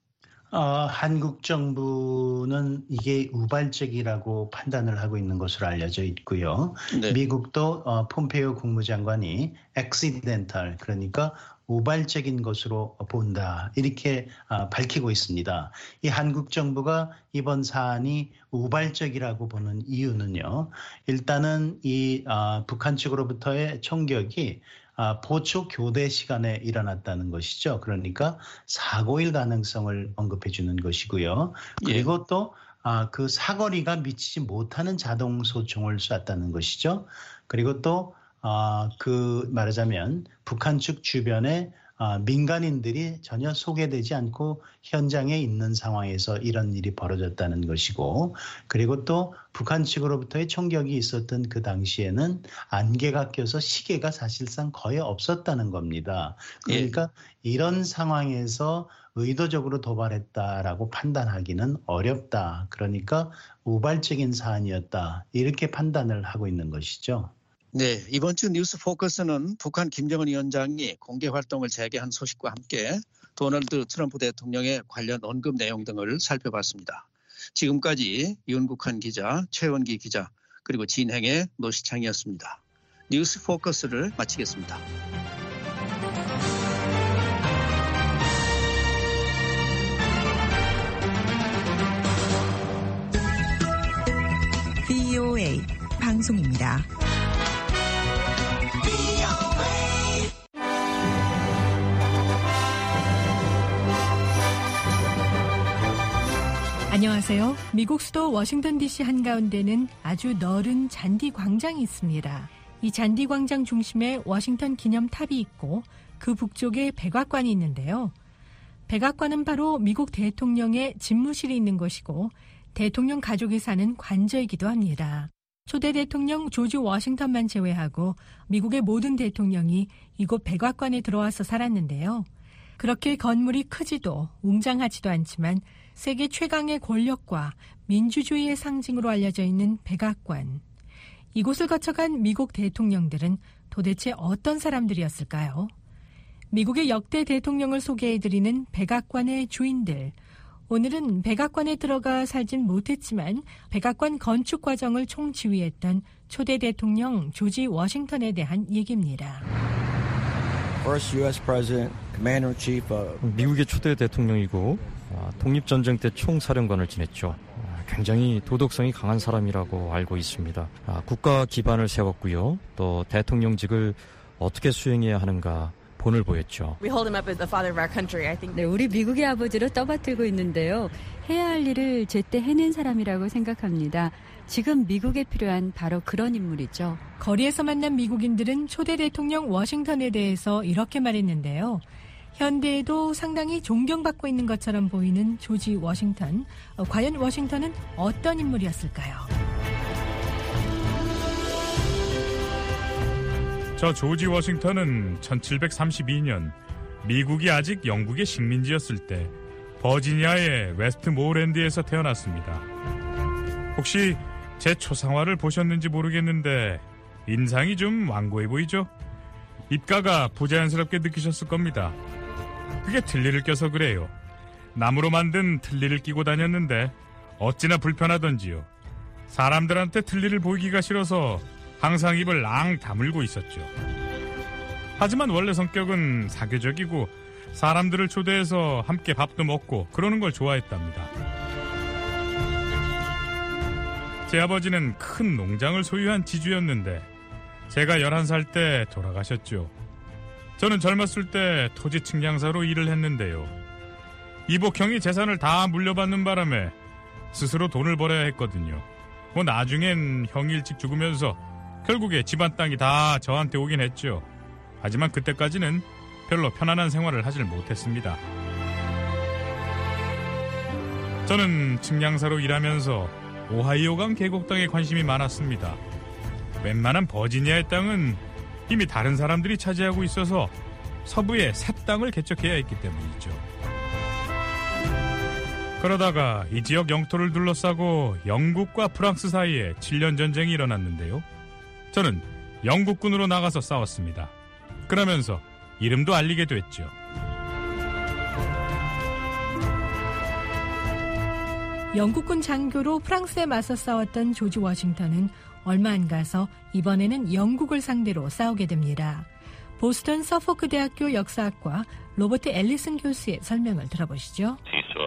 한국 정부는 이게 우발적이라고 판단을 하고 있는 것으로 알려져 있고요. 네. 미국도 폼페이오 국무장관이 accidental, 그러니까 우발적인 것으로 본다 이렇게 밝히고 있습니다. 이 한국 정부가 이번 사안이 우발적이라고 보는 이유는요. 일단은 이 북한 측으로부터의 총격이 보초 교대 시간에 일어났다는 것이죠. 그러니까 사고일 가능성을 언급해 주는 것이고요. 그리고 또 그 사거리가 미치지 못하는 자동 소총을 쐈다는 것이죠. 그리고 또 그 말하자면 북한 측 주변에 민간인들이 전혀 소개되지 않고 현장에 있는 상황에서 이런 일이 벌어졌다는 것이고, 그리고 또 북한 측으로부터의 총격이 있었던 그 당시에는 안개가 껴서 시계가 사실상 거의 없었다는 겁니다. 그러니까 이런 상황에서 의도적으로 도발했다라고 판단하기는 어렵다. 그러니까 우발적인 사안이었다. 이렇게 판단을 하고 있는 것이죠. 네, 이번 주 뉴스 포커스는 북한 김정은 위원장이 공개 활동을 재개한 소식과 함께 도널드 트럼프 대통령의 관련 언급 내용 등을 살펴봤습니다. 지금까지 윤국한 기자, 최원기 기자, 그리고 진행의 노시창이었습니다. 뉴스 포커스를 마치겠습니다. VOA 방송입니다. 안녕하세요. 미국 수도 워싱턴 DC 한가운데는 아주 넓은 잔디 광장이 있습니다. 이 잔디 광장 중심에 워싱턴 기념탑이 있고 그 북쪽에 백악관이 있는데요. 백악관은 바로 미국 대통령의 집무실이 있는 곳이고 대통령 가족이 사는 관저이기도 합니다. 초대 대통령 조지 워싱턴만 제외하고 미국의 모든 대통령이 이곳 백악관에 들어와서 살았는데요. 그렇게 건물이 크지도 웅장하지도 않지만 세계 최강의 권력과 민주주의의 상징으로 알려져 있는 백악관. 이곳을 거쳐간 미국 대통령들은 도대체 어떤 사람들이었을까요? 미국의 역대 대통령을 소개해드리는 백악관의 주인들. 오늘은 백악관에 들어가 살진 못했지만 백악관 건축 과정을 총지휘했던 초대 대통령 조지 워싱턴에 대한 얘기입니다. 미국의 초대 대통령이고 독립전쟁 때 총사령관을 지냈죠. 굉장히 도덕성이 강한 사람이라고 알고 있습니다. 국가 기반을 세웠고요. 또 대통령직을 어떻게 수행해야 하는가 본을 보였죠. 네, 우리 미국의 아버지로 떠받들고 있는데요. 해야 할 일을 제때 해낸 사람이라고 생각합니다. 지금 미국에 필요한 바로 그런 인물이죠. 거리에서 만난 미국인들은 초대 대통령 워싱턴에 대해서 이렇게 말했는데요. 현대에도 상당히 존경받고 있는 것처럼 보이는 조지 워싱턴. 과연 워싱턴은 어떤 인물이었을까요? 저 조지 워싱턴은 1732년 미국이 아직 영국의 식민지였을 때 버지니아의 웨스트모랜드에서 태어났습니다. 혹시 제 초상화를 보셨는지 모르겠는데 인상이 좀 완고해 보이죠? 입가가 부자연스럽게 느끼셨을 겁니다. 그게 틀니를 껴서 그래요. 나무로 만든 틀니를 끼고 다녔는데 어찌나 불편하던지요. 사람들한테 틀니를 보이기가 싫어서 항상 입을 앙 다물고 있었죠. 하지만 원래 성격은 사교적이고 사람들을 초대해서 함께 밥도 먹고 그러는 걸 좋아했답니다. 제 아버지는 큰 농장을 소유한 지주였는데 제가 11살 때 돌아가셨죠. 저는 젊었을 때 토지 측량사로 일을 했는데요. 이복형이 재산을 다 물려받는 바람에 스스로 돈을 벌어야 했거든요. 나중엔 형이 일찍 죽으면서 결국에 집안 땅이 다 저한테 오긴 했죠. 하지만 그때까지는 별로 편안한 생활을 하질 못했습니다. 저는 측량사로 일하면서 오하이오강 계곡 땅에 관심이 많았습니다. 웬만한 버지니아의 땅은 이미 다른 사람들이 차지하고 있어서 서부에 새 땅을 개척해야 했기 때문이죠. 그러다가 이 지역 영토를 둘러싸고 영국과 프랑스 사이에 7년 전쟁이 일어났는데요. 저는 영국군으로 나가서 싸웠습니다. 그러면서 이름도 알리게 됐죠. 영국군 장교로 프랑스에 맞서 싸웠던 조지 워싱턴은 얼마 안 가서 이번에는 영국을 상대로 싸우게 됩니다. 보스턴 서포크 대학교 역사학과 로버트 앨리슨 교수의 설명을 들어보시죠.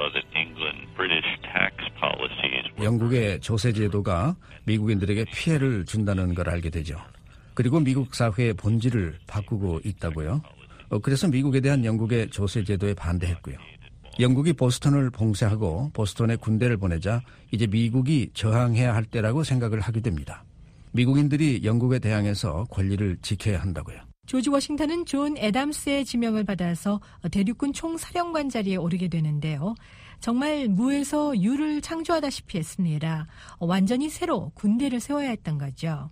영국의 조세 제도가 미국인들에게 피해를 준다는 걸 알게 되죠. 그리고 미국 사회의 본질을 바꾸고 있다고요. 그래서 미국에 대한 영국의 조세 제도에 반대했고요. 영국이 보스턴을 봉쇄하고 보스턴에 군대를 보내자 이제 미국이 저항해야 할 때라고 생각을 하게 됩니다. 미국인들이 영국에 대항해서 권리를 지켜야 한다고요. 조지 워싱턴은 존 애담스의 지명을 받아서 대륙군 총사령관 자리에 오르게 되는데요. 정말 무에서 유를 창조하다시피 했습니다. 완전히 새로 군대를 세워야 했던 거죠.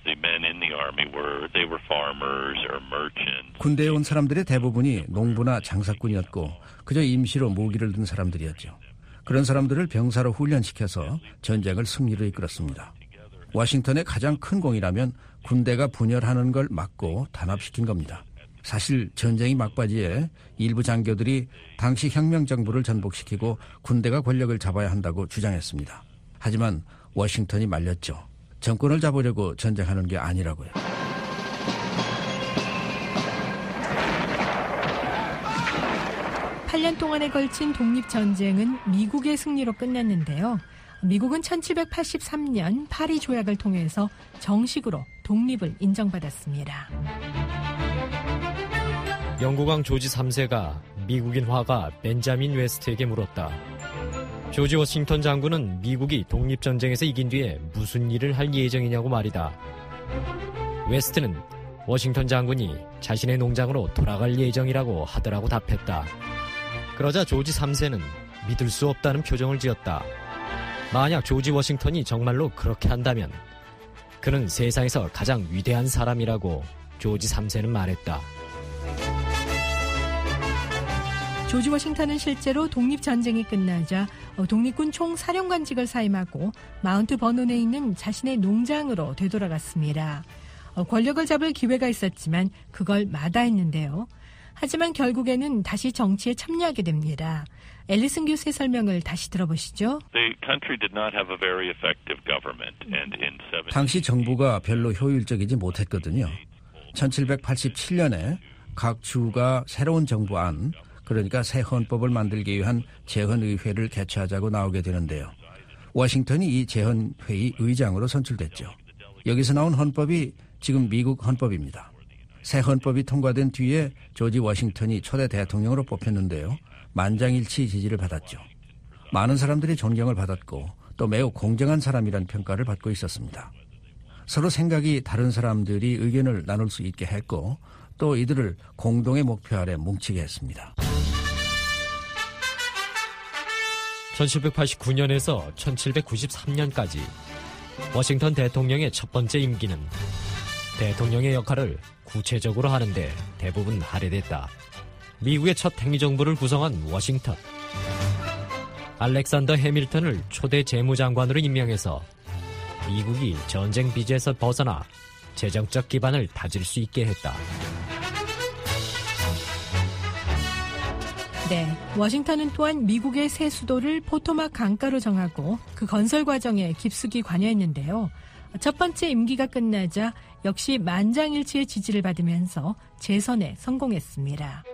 군대에 온 사람들의 대부분이 농부나 장사꾼이었고 그저 임시로 무기를 든 사람들이었죠. 그런 사람들을 병사로 훈련시켜서 전쟁을 승리로 이끌었습니다. 워싱턴의 가장 큰 공이라면 군대가 분열하는 걸 막고 단합시킨 겁니다. 사실 전쟁이 막바지에 일부 장교들이 당시 혁명정부를 전복시키고 군대가 권력을 잡아야 한다고 주장했습니다. 하지만 워싱턴이 말렸죠. 정권을 잡으려고 전쟁하는 게 아니라고요. (8년) 동안에 걸친 독립전쟁은 미국의 승리로 끝났는데요. 미국은 1783년 파리 조약을 통해서 정식으로 독립을 인정받았습니다. 영국왕 조지 3세가 미국인 화가 벤자민 웨스트에게 물었다. 조지 워싱턴 장군은 미국이 독립전쟁에서 이긴 뒤에 무슨 일을 할 예정이냐고 말이다. 웨스트는 워싱턴 장군이 자신의 농장으로 돌아갈 예정이라고 하더라고 답했다. 그러자 조지 3세는 믿을 수 없다는 표정을 지었다. 만약 조지 워싱턴이 정말로 그렇게 한다면 그는 세상에서 가장 위대한 사람이라고 조지 3세는 말했다. 조지 워싱턴은 실제로 독립전쟁이 끝나자 독립군 총사령관직을 사임하고 마운트 버논에 있는 자신의 농장으로 되돌아갔습니다. 권력을 잡을 기회가 있었지만 그걸 마다했는데요. 하지만 결국에는 다시 정치에 참여하게 됩니다. 앨리슨 교수의 설명을 다시 들어보시죠. 당시 정부가 별로 효율적이지 못했거든요. 1787년에 각 주가 새로운 정부안, 그러니까 새 헌법을 만들기 위한 재헌의회를 개최하자고 나오게 되는데요. 워싱턴이 이 재헌회의 의장으로 선출됐죠. 여기서 나온 헌법이 지금 미국 헌법입니다. 새 헌법이 통과된 뒤에 조지 워싱턴이 초대 대통령으로 뽑혔는데요. 만장일치 지지를 받았죠. 많은 사람들이 존경을 받았고 또 매우 공정한 사람이라는 평가를 받고 있었습니다. 서로 생각이 다른 사람들이 의견을 나눌 수 있게 했고 또 이들을 공동의 목표 아래 뭉치게 했습니다. 1789년에서 1793년까지 워싱턴 대통령의 첫 번째 임기는 대통령의 역할을 구체적으로 하는데 대부분 할애됐다. 미국의 첫 행정부를 구성한 워싱턴. 알렉산더 해밀턴을 초대 재무장관으로 임명해서 미국이 전쟁 빚에서 벗어나 재정적 기반을 다질 수 있게 했다. 네, 워싱턴은 또한 미국의 새 수도를 포토막 강가로 정하고 그 건설 과정에 깊숙이 관여했는데요. 첫 번째 임기가 끝나자 역시 만장일치의 지지를 받으면서 재선에 성공했습니다.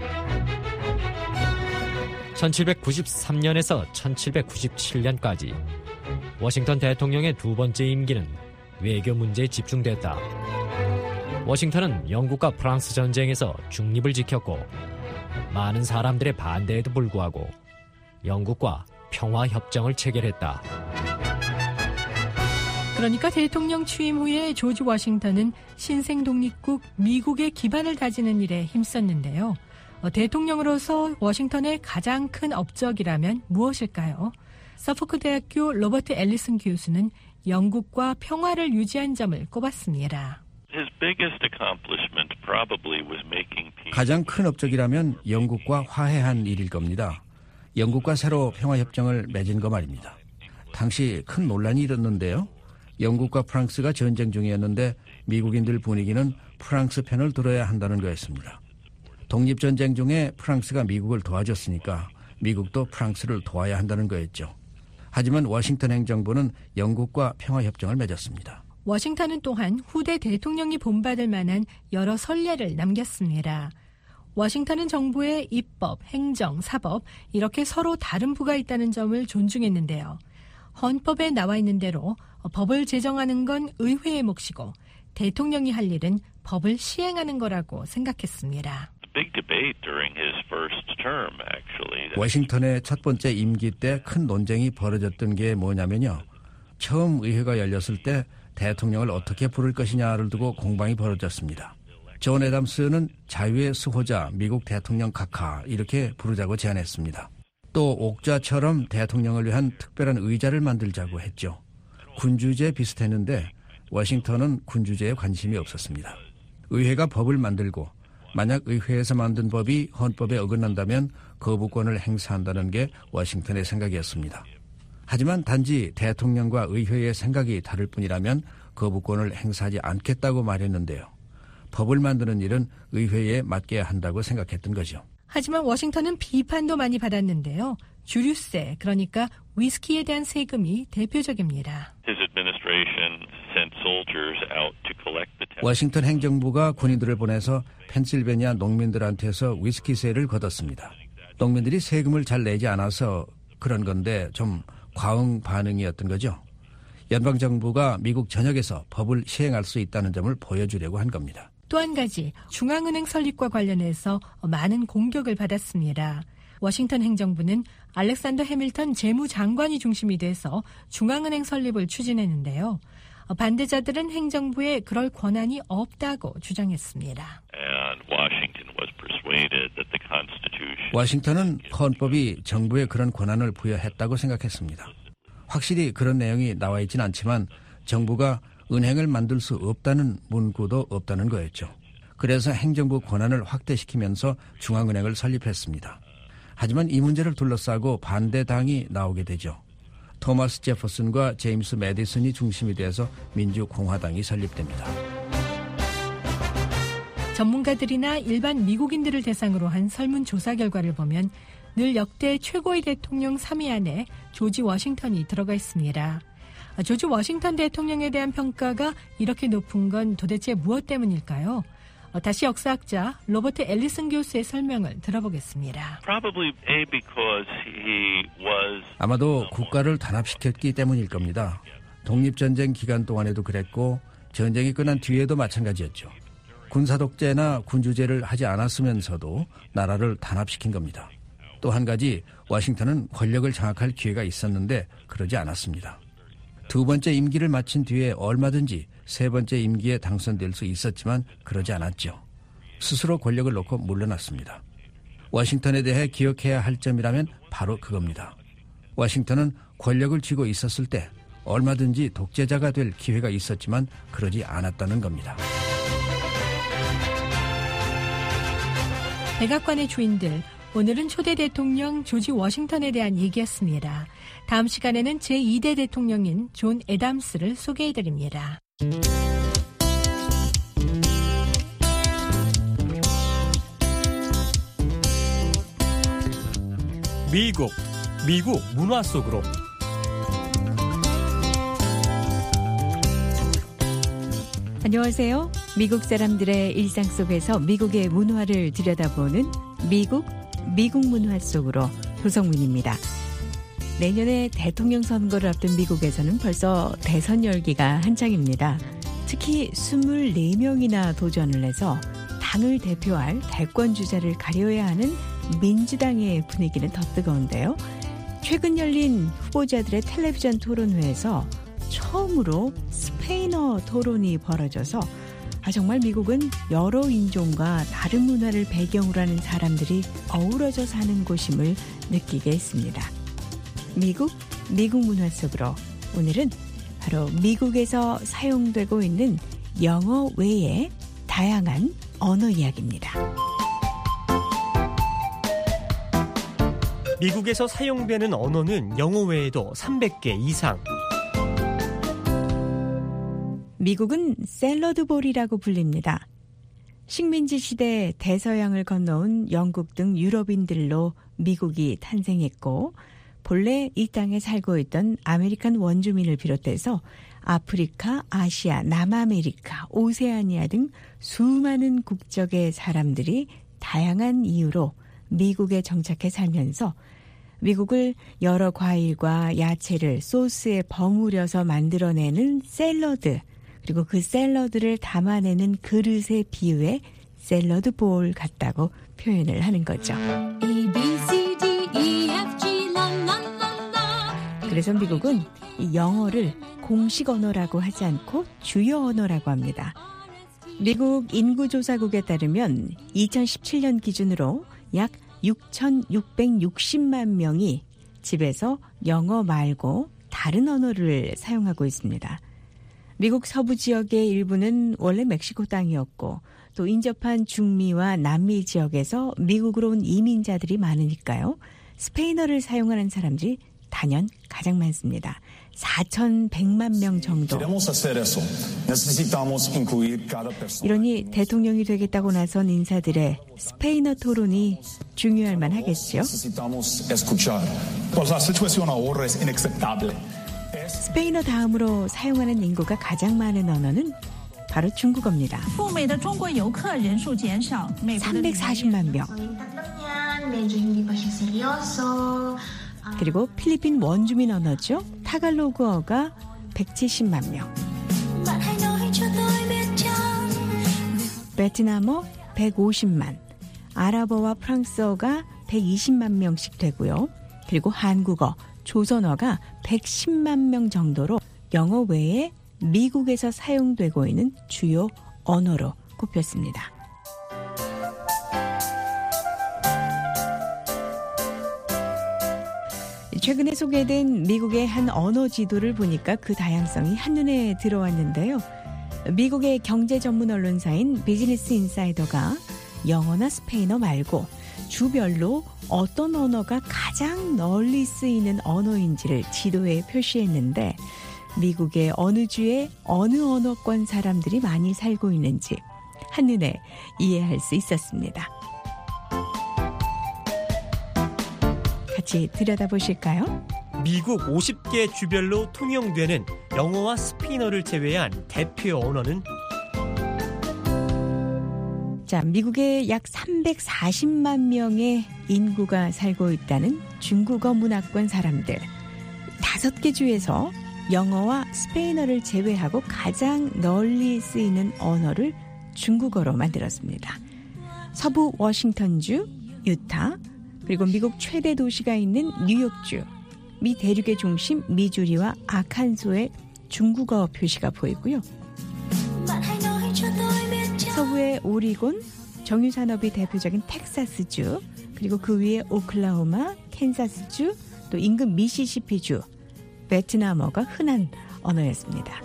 1793년에서 1797년까지 워싱턴 대통령의 두 번째 임기는 외교 문제에 집중됐다. 워싱턴은 영국과 프랑스 전쟁에서 중립을 지켰고 많은 사람들의 반대에도 불구하고 영국과 평화협정을 체결했다. 그러니까 대통령 취임 후에 조지 워싱턴은 신생 독립국 미국의 기반을 다지는 일에 힘썼는데요. 대통령으로서 워싱턴의 가장 큰 업적이라면 무엇일까요? 서포크 대학교 로버트 앨리슨 교수는 영국과 평화를 유지한 점을 꼽았습니다. 가장 큰 업적이라면 영국과 화해한 일일 겁니다. 영국과 새로 평화협정을 맺은 거 말입니다. 당시 큰 논란이 일었는데요. 영국과 프랑스가 전쟁 중이었는데 미국인들 분위기는 프랑스 편을 들어야 한다는 거였습니다. 독립전쟁 중에 프랑스가 미국을 도와줬으니까 미국도 프랑스를 도와야 한다는 거였죠. 하지만 워싱턴 행정부는 영국과 평화협정을 맺었습니다. 워싱턴은 또한 후대 대통령이 본받을 만한 여러 선례를 남겼습니다. 워싱턴은 정부의 입법, 행정, 사법 이렇게 서로 다른 부가 있다는 점을 존중했는데요. 헌법에 나와 있는 대로 법을 제정하는 건 의회의 몫이고 대통령이 할 일은 법을 시행하는 거라고 생각했습니다. 워싱턴의 첫 번째 임기 때 큰 논쟁이 벌어졌던 게 뭐냐면요. 처음 의회가 열렸을 때 대통령을 어떻게 부를 것이냐를 두고 공방이 벌어졌습니다. 존 애담스는 자유의 수호자, 미국 대통령 각하 이렇게 부르자고 제안했습니다. 또 옥좌처럼 대통령을 위한 특별한 의자를 만들자고 했죠. 군주제 비슷했는데 워싱턴은 군주제에 관심이 없었습니다. 의회가 법을 만들고 만약 의회에서 만든 법이 헌법에 어긋난다면 거부권을 행사한다는 게 워싱턴의 생각이었습니다. 하지만 단지 대통령과 의회의 생각이 다를 뿐이라면 거부권을 행사하지 않겠다고 말했는데요. 법을 만드는 일은 의회에 맡겨야 한다고 생각했던 거죠. 하지만 워싱턴은 비판도 많이 받았는데요. 주류세, 그러니까 위스키에 대한 세금이 대표적입니다. 워싱턴 행정부가 군인들을 보내서 펜실베니아 농민들한테서 위스키세를 걷었습니다. 농민들이 세금을 잘 내지 않아서 그런 건데 좀 과응 반응이었던 거죠. 연방정부가 미국 전역에서 법을 시행할 수 있다는 점을 보여주려고 한 겁니다. 또 한 가지, 중앙은행 설립과 관련해서 많은 공격을 받았습니다. 워싱턴 행정부는 알렉산더 해밀턴 재무장관이 중심이 돼서 중앙은행 설립을 추진했는데요. 반대자들은 행정부에 그럴 권한이 없다고 주장했습니다. 워싱턴은 헌법이 정부에 그런 권한을 부여했다고 생각했습니다. 확실히 그런 내용이 나와 있진 않지만 정부가 은행을 만들 수 없다는 문구도 없다는 거였죠. 그래서 행정부 권한을 확대시키면서 중앙은행을 설립했습니다. 하지만 이 문제를 둘러싸고 반대당이 나오게 되죠. 토마스 제퍼슨과 제임스 매디슨이 중심이 돼서 민주공화당이 설립됩니다. 전문가들이나 일반 미국인들을 대상으로 한 설문조사 결과를 보면 늘 역대 최고의 대통령 3위 안에 조지 워싱턴이 들어가 있습니다. 조지 워싱턴 대통령에 대한 평가가 이렇게 높은 건 도대체 무엇 때문일까요? 다시 역사학자 로버트 앨리슨 교수의 설명을 들어보겠습니다. 아마도 국가를 단합시켰기 때문일 겁니다. 독립전쟁 기간 동안에도 그랬고 전쟁이 끝난 뒤에도 마찬가지였죠. 군사독재나 군주제를 하지 않았으면서도 나라를 단합시킨 겁니다. 또 한 가지, 워싱턴은 권력을 장악할 기회가 있었는데 그러지 않았습니다. 두 번째 임기를 마친 뒤에 얼마든지 세 번째 임기에 당선될 수 있었지만 그러지 않았죠. 스스로 권력을 놓고 물러났습니다. 워싱턴에 대해 기억해야 할 점이라면 바로 그겁니다. 워싱턴은 권력을 쥐고 있었을 때 얼마든지 독재자가 될 기회가 있었지만 그러지 않았다는 겁니다. 백악관의 주인들, 오늘은 초대 대통령 조지 워싱턴에 대한 얘기였습니다. 다음 시간에는 제2대 대통령인 존 애담스를 소개해드립니다. 미국 문화 속으로. 안녕하세요. 미국 사람들의 일상 속에서 미국의 문화를 들여다보는 미국 문화 속으로 조성문입니다. 내년에 대통령 선거를 앞둔 미국에서는 벌써 대선 열기가 한창입니다. 특히 24명이나 도전을 해서 당을 대표할 대권 주자를 가려야 하는 민주당의 분위기는 더 뜨거운데요. 최근 열린 후보자들의 텔레비전 토론회에서 처음으로 스페인어 토론이 벌어져서 정말 미국은 여러 인종과 다른 문화를 배경으로 하는 사람들이 어우러져 사는 곳임을 느끼게 했습니다. 미국 문화 속으로 오늘은 바로 미국에서 사용되고 있는 영어 외의 다양한 언어 이야기입니다. 미국에서 사용되는 언어는 영어 외에도 300개 이상. 미국은 샐러드볼이라고 불립니다. 식민지 시대 대서양을 건너온 영국 등 유럽인들로 미국이 탄생했고 본래 이 땅에 살고 있던 아메리칸 원주민을 비롯해서 아프리카, 아시아, 남아메리카, 오세아니아 등 수많은 국적의 사람들이 다양한 이유로 미국에 정착해 살면서 미국을 여러 과일과 야채를 소스에 버무려서 만들어내는 샐러드, 그리고 그 샐러드를 담아내는 그릇의 비유에 샐러드볼 같다고 표현을 하는 거죠. 그래서 미국은 이 영어를 공식 언어라고 하지 않고 주요 언어라고 합니다. 미국 인구조사국에 따르면 2017년 기준으로 약 6,660만 명이 집에서 영어 말고 다른 언어를 사용하고 있습니다. 미국 서부 지역의 일부는 원래 멕시코 땅이었고 또 인접한 중미와 남미 지역에서 미국으로 온 이민자들이 많으니까요. 스페인어를 사용하는 사람들이 단연 가장 많습니다. 4,100만 명 정도. 이러니 대통령이 되겠다고 나선 인사들의 스페인어 토론이 중요할 만하겠죠. 스페인어 다음으로 사용하는 인구가 가장 많은 언어는 바로 중국어입니다. 340만 명. 그리고 필리핀 원주민 언어죠. 타갈로그어가 170만 명. 베트남어 150만. 아랍어와 프랑스어가 120만 명씩 되고요. 그리고 한국어, 조선어가 110만 명 정도로 영어 외에 미국에서 사용되고 있는 주요 언어로 꼽혔습니다. 최근에 소개된 미국의 한 언어 지도를 보니까 그 다양성이 한눈에 들어왔는데요. 미국의 경제 전문 언론사인 비즈니스 인사이더가 영어나 스페인어 말고 주별로 어떤 언어가 가장 널리 쓰이는 언어인지를 지도에 표시했는데 미국의 어느 주에 어느 언어권 사람들이 많이 살고 있는지 한눈에 이해할 수 있었습니다. 같이 들여다보실까요? 미국 50개 주별로 통용되는 영어와 스페인어를 제외한 대표 언어는? 자, 미국에 약 340만 명의 인구가 살고 있다는 중국어 문화권 사람들. 5개 주에서 영어와 스페인어를 제외하고 가장 널리 쓰이는 언어를 중국어로 만들었습니다. 서부 워싱턴주, 유타, 그리고 미국 최대 도시가 있는 뉴욕주, 미 대륙의 중심 미주리와 아칸소에 중국어 표시가 보이고요. 서부의 오리곤, 정유산업이 대표적인 텍사스주, 그리고 그 위에 오클라호마, 캔자스주, 또 인근 미시시피주, 베트남어가 흔한 언어였습니다.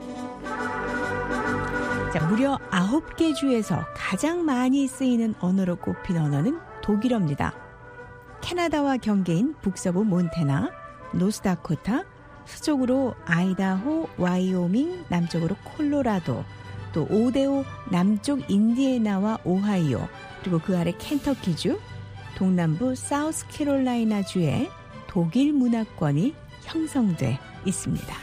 자, 무려 9개 주에서 가장 많이 쓰이는 언어로 꼽힌 언어는 독일어입니다. 캐나다와 경계인 북서부 몬태나, 노스다코타, 서쪽으로 아이다호, 와이오밍, 남쪽으로 콜로라도, 또 오데오 남쪽 인디애나와 오하이오, 그리고 그 아래 켄터키주, 동남부 사우스캐롤라이나주에 독일 문화권이 형성돼 있습니다.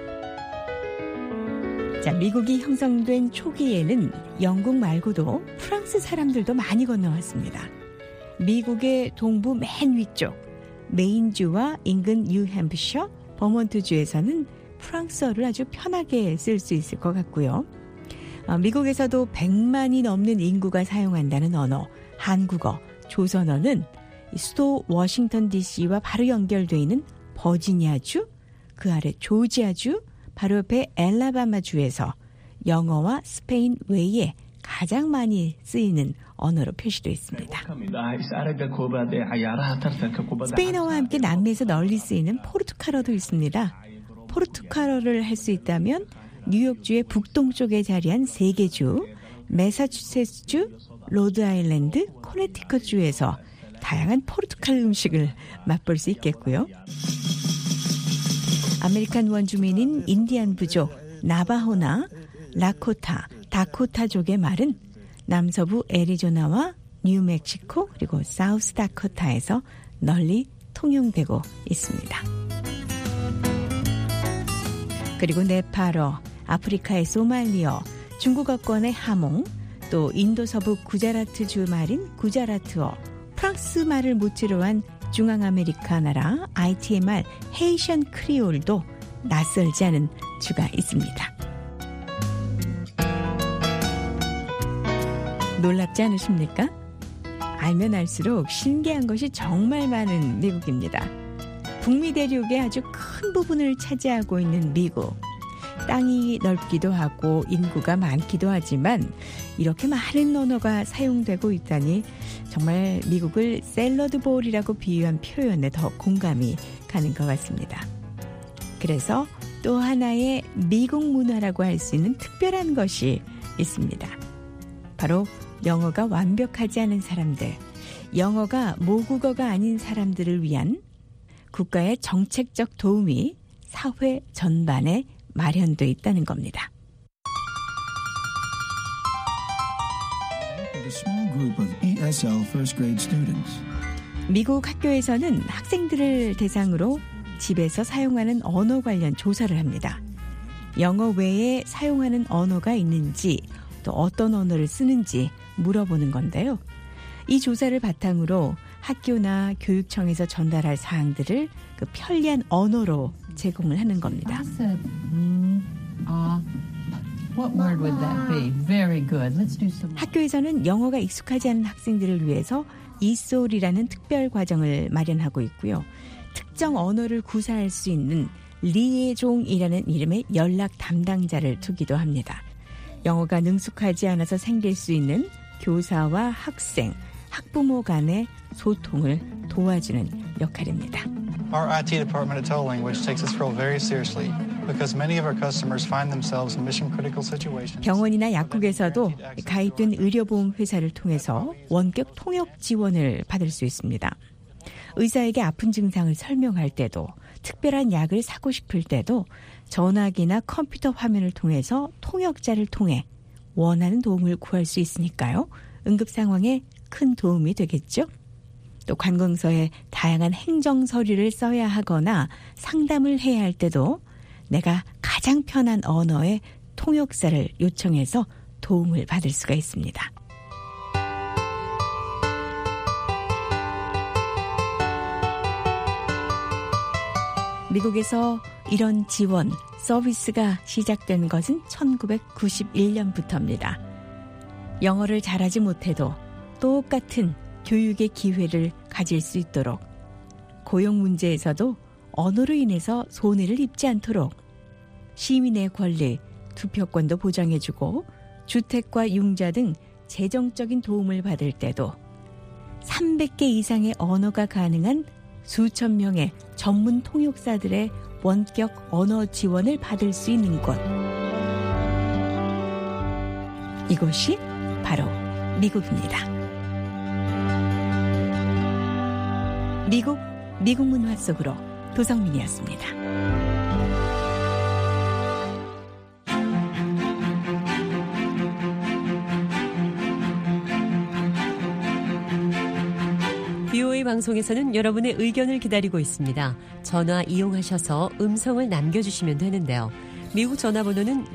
자, 미국이 형성된 초기에는 영국 말고도 프랑스 사람들도 많이 건너왔습니다. 미국의 동부 맨 위쪽 메인주와 인근 뉴햄프셔, 버몬트주에서는 프랑스어를 아주 편하게 쓸 수 있을 것 같고요. 미국에서도 100만이 넘는 인구가 사용한다는 언어, 한국어, 조선어는 수도 워싱턴 DC와 바로 연결되어 있는 버지니아주, 그 아래 조지아주, 바로 옆에 엘라바마주에서 영어와 스페인 외에 가장 많이 쓰이는 언어로 표시되어 있습니다. 스페인어와 함께 남미에서 널리 쓰이는 포르투갈어도 있습니다. 포르투갈어를 할 수 있다면 뉴욕주의 북동쪽에 자리한 3개 주, 매사추세츠주, 로드아일랜드, 코네티컷주에서 다양한 포르투갈 음식을 맛볼 수 있겠고요. 아메리칸 원주민인 인디안 부족, 나바호나 라코타, 다코타족의 말은 남서부 애리조나와 뉴멕시코 그리고 사우스다코타에서 널리 통용되고 있습니다. 그리고 네팔어, 아프리카의 소말리어, 중국어권의 하몽, 또 인도 서부 구자라트주 말인 구자라트어, 프랑스 말을 모티로 한 중앙아메리카 나라 아이티의 말 헤이션 크리올도 낯설지 않은 주가 있습니다. 놀랍지 않으십니까? 알면 알수록 신기한 것이 정말 많은 미국입니다. 북미 대륙의 아주 큰 부분을 차지하고 있는 미국. 땅이 넓기도 하고 인구가 많기도 하지만 이렇게 많은 언어가 사용되고 있다니 정말 미국을 샐러드 볼이라고 비유한 표현에 더 공감이 가는 것 같습니다. 그래서 또 하나의 미국 문화라고 할 수 있는 특별한 것이 있습니다. 바로 영어가 완벽하지 않은 사람들, 영어가 모국어가 아닌 사람들을 위한 국가의 정책적 도움이 사회 전반에 마련돼 있다는 겁니다. 미국 학교에서는 학생들을 대상으로 집에서 사용하는 언어 관련 조사를 합니다. 영어 외에 사용하는 언어가 있는지 또 어떤 언어를 쓰는지 물어보는 건데요. 이 조사를 바탕으로 학교나 교육청에서 전달할 사항들을 그 편리한 언어로 제공을 하는 겁니다. 학교에서는 영어가 익숙하지 않은 학생들을 위해서 이솔이라는 특별 과정을 마련하고 있고요. 특정 언어를 구사할 수 있는 리에종이라는 이름의 연락 담당자를 두기도 합니다. 영어가 능숙하지 않아서 생길 수 있는 교사와 학생, 학부모 간의 소통을 도와주는 역할입니다. Our IT department at Telelanguage takes its role very seriously because many of our customers find themselves in mission-critical situations. 병원이나 약국에서도 가입된 의료보험 회사를 통해서 원격 통역 지원을 받을 수 있습니다. 의사에게 아픈 증상을 설명할 때도, 특별한 약을 사고 싶을 때도 전화기나 컴퓨터 화면을 통해서 통역자를 통해 원하는 도움을 구할 수 있으니까요. 응급 상황에 큰 도움이 되겠죠. 또 관공서에 다양한 행정 서류를 써야 하거나 상담을 해야 할 때도 내가 가장 편한 언어의 통역사를 요청해서 도움을 받을 수가 있습니다. 미국에서 이런 지원, 서비스가 시작된 것은 1991년부터입니다. 영어를 잘하지 못해도 똑같은 교육의 기회를 가질 수 있도록, 고용 문제에서도 언어로 인해서 손해를 입지 않도록, 시민의 권리, 투표권도 보장해주고 주택과 융자 등 재정적인 도움을 받을 때도 300개 이상의 언어가 가능한 수천 명의 전문 통역사들의 원격 언어 지원을 받을 수 있는 곳. 이곳이 바로 미국입니다. 미국 문화 속으로 도성민이었습니다. VOA 방송에서는 여러분의 의견을 기다리고 있습니다. 전화 이용하셔서 음성을 남겨주시면 되는데요. 미국 전화번호는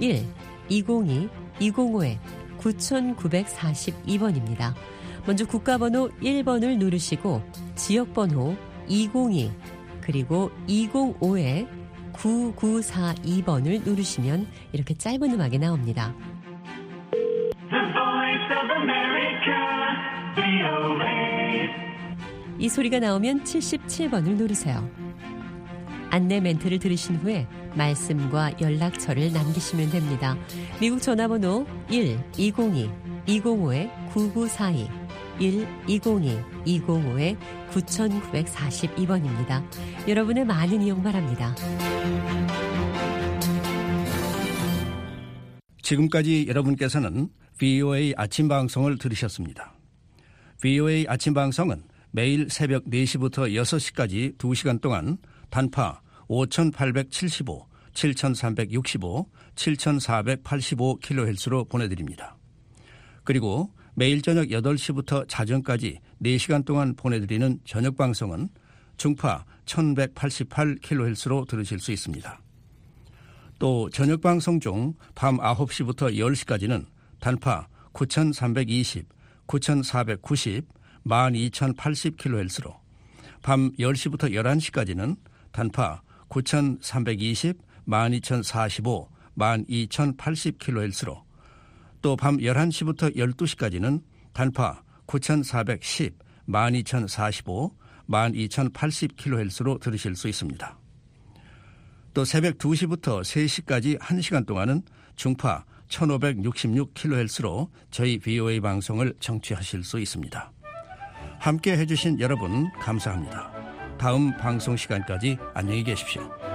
1-202-205-9942번입니다. 먼저 국가번호 1번을 누르시고 지역번호 202 그리고 205-9942번을 누르시면 이렇게 짧은 음악이 나옵니다. 이 소리가 나오면 77번을 누르세요. 안내 멘트를 들으신 후에 말씀과 연락처를 남기시면 됩니다. 미국 전화번호 1-202-205-9942 1-202-205-9942번입니다. 여러분의 많은 이용 바랍니다. 지금까지 여러분께서는 VOA 아침 방송을 들으셨습니다. VOA 아침 방송은 매일 새벽 4시부터 6시까지 2시간 동안 단파 5875, 7365, 7485kHz로 보내드립니다. 그리고 매일 저녁 8시부터 자정까지 4시간 동안 보내드리는 저녁 방송은 중파 1188kHz로 들으실 수 있습니다. 또 저녁 방송 중 밤 9시부터 10시까지는 단파 9320, 9490, 12080kHz로, 밤 10시부터 11시까지는 단파 9320, 12045, 12080kHz로, 또 밤 11시부터 12시까지는 단파 9410, 12045, 12080kHz로 들으실 수 있습니다. 또 새벽 2시부터 3시까지 1시간 동안은 중파 1566kHz로 저희 VOA 방송을 청취하실 수 있습니다. 함께 해주신 여러분 감사합니다. 다음 방송 시간까지 안녕히 계십시오.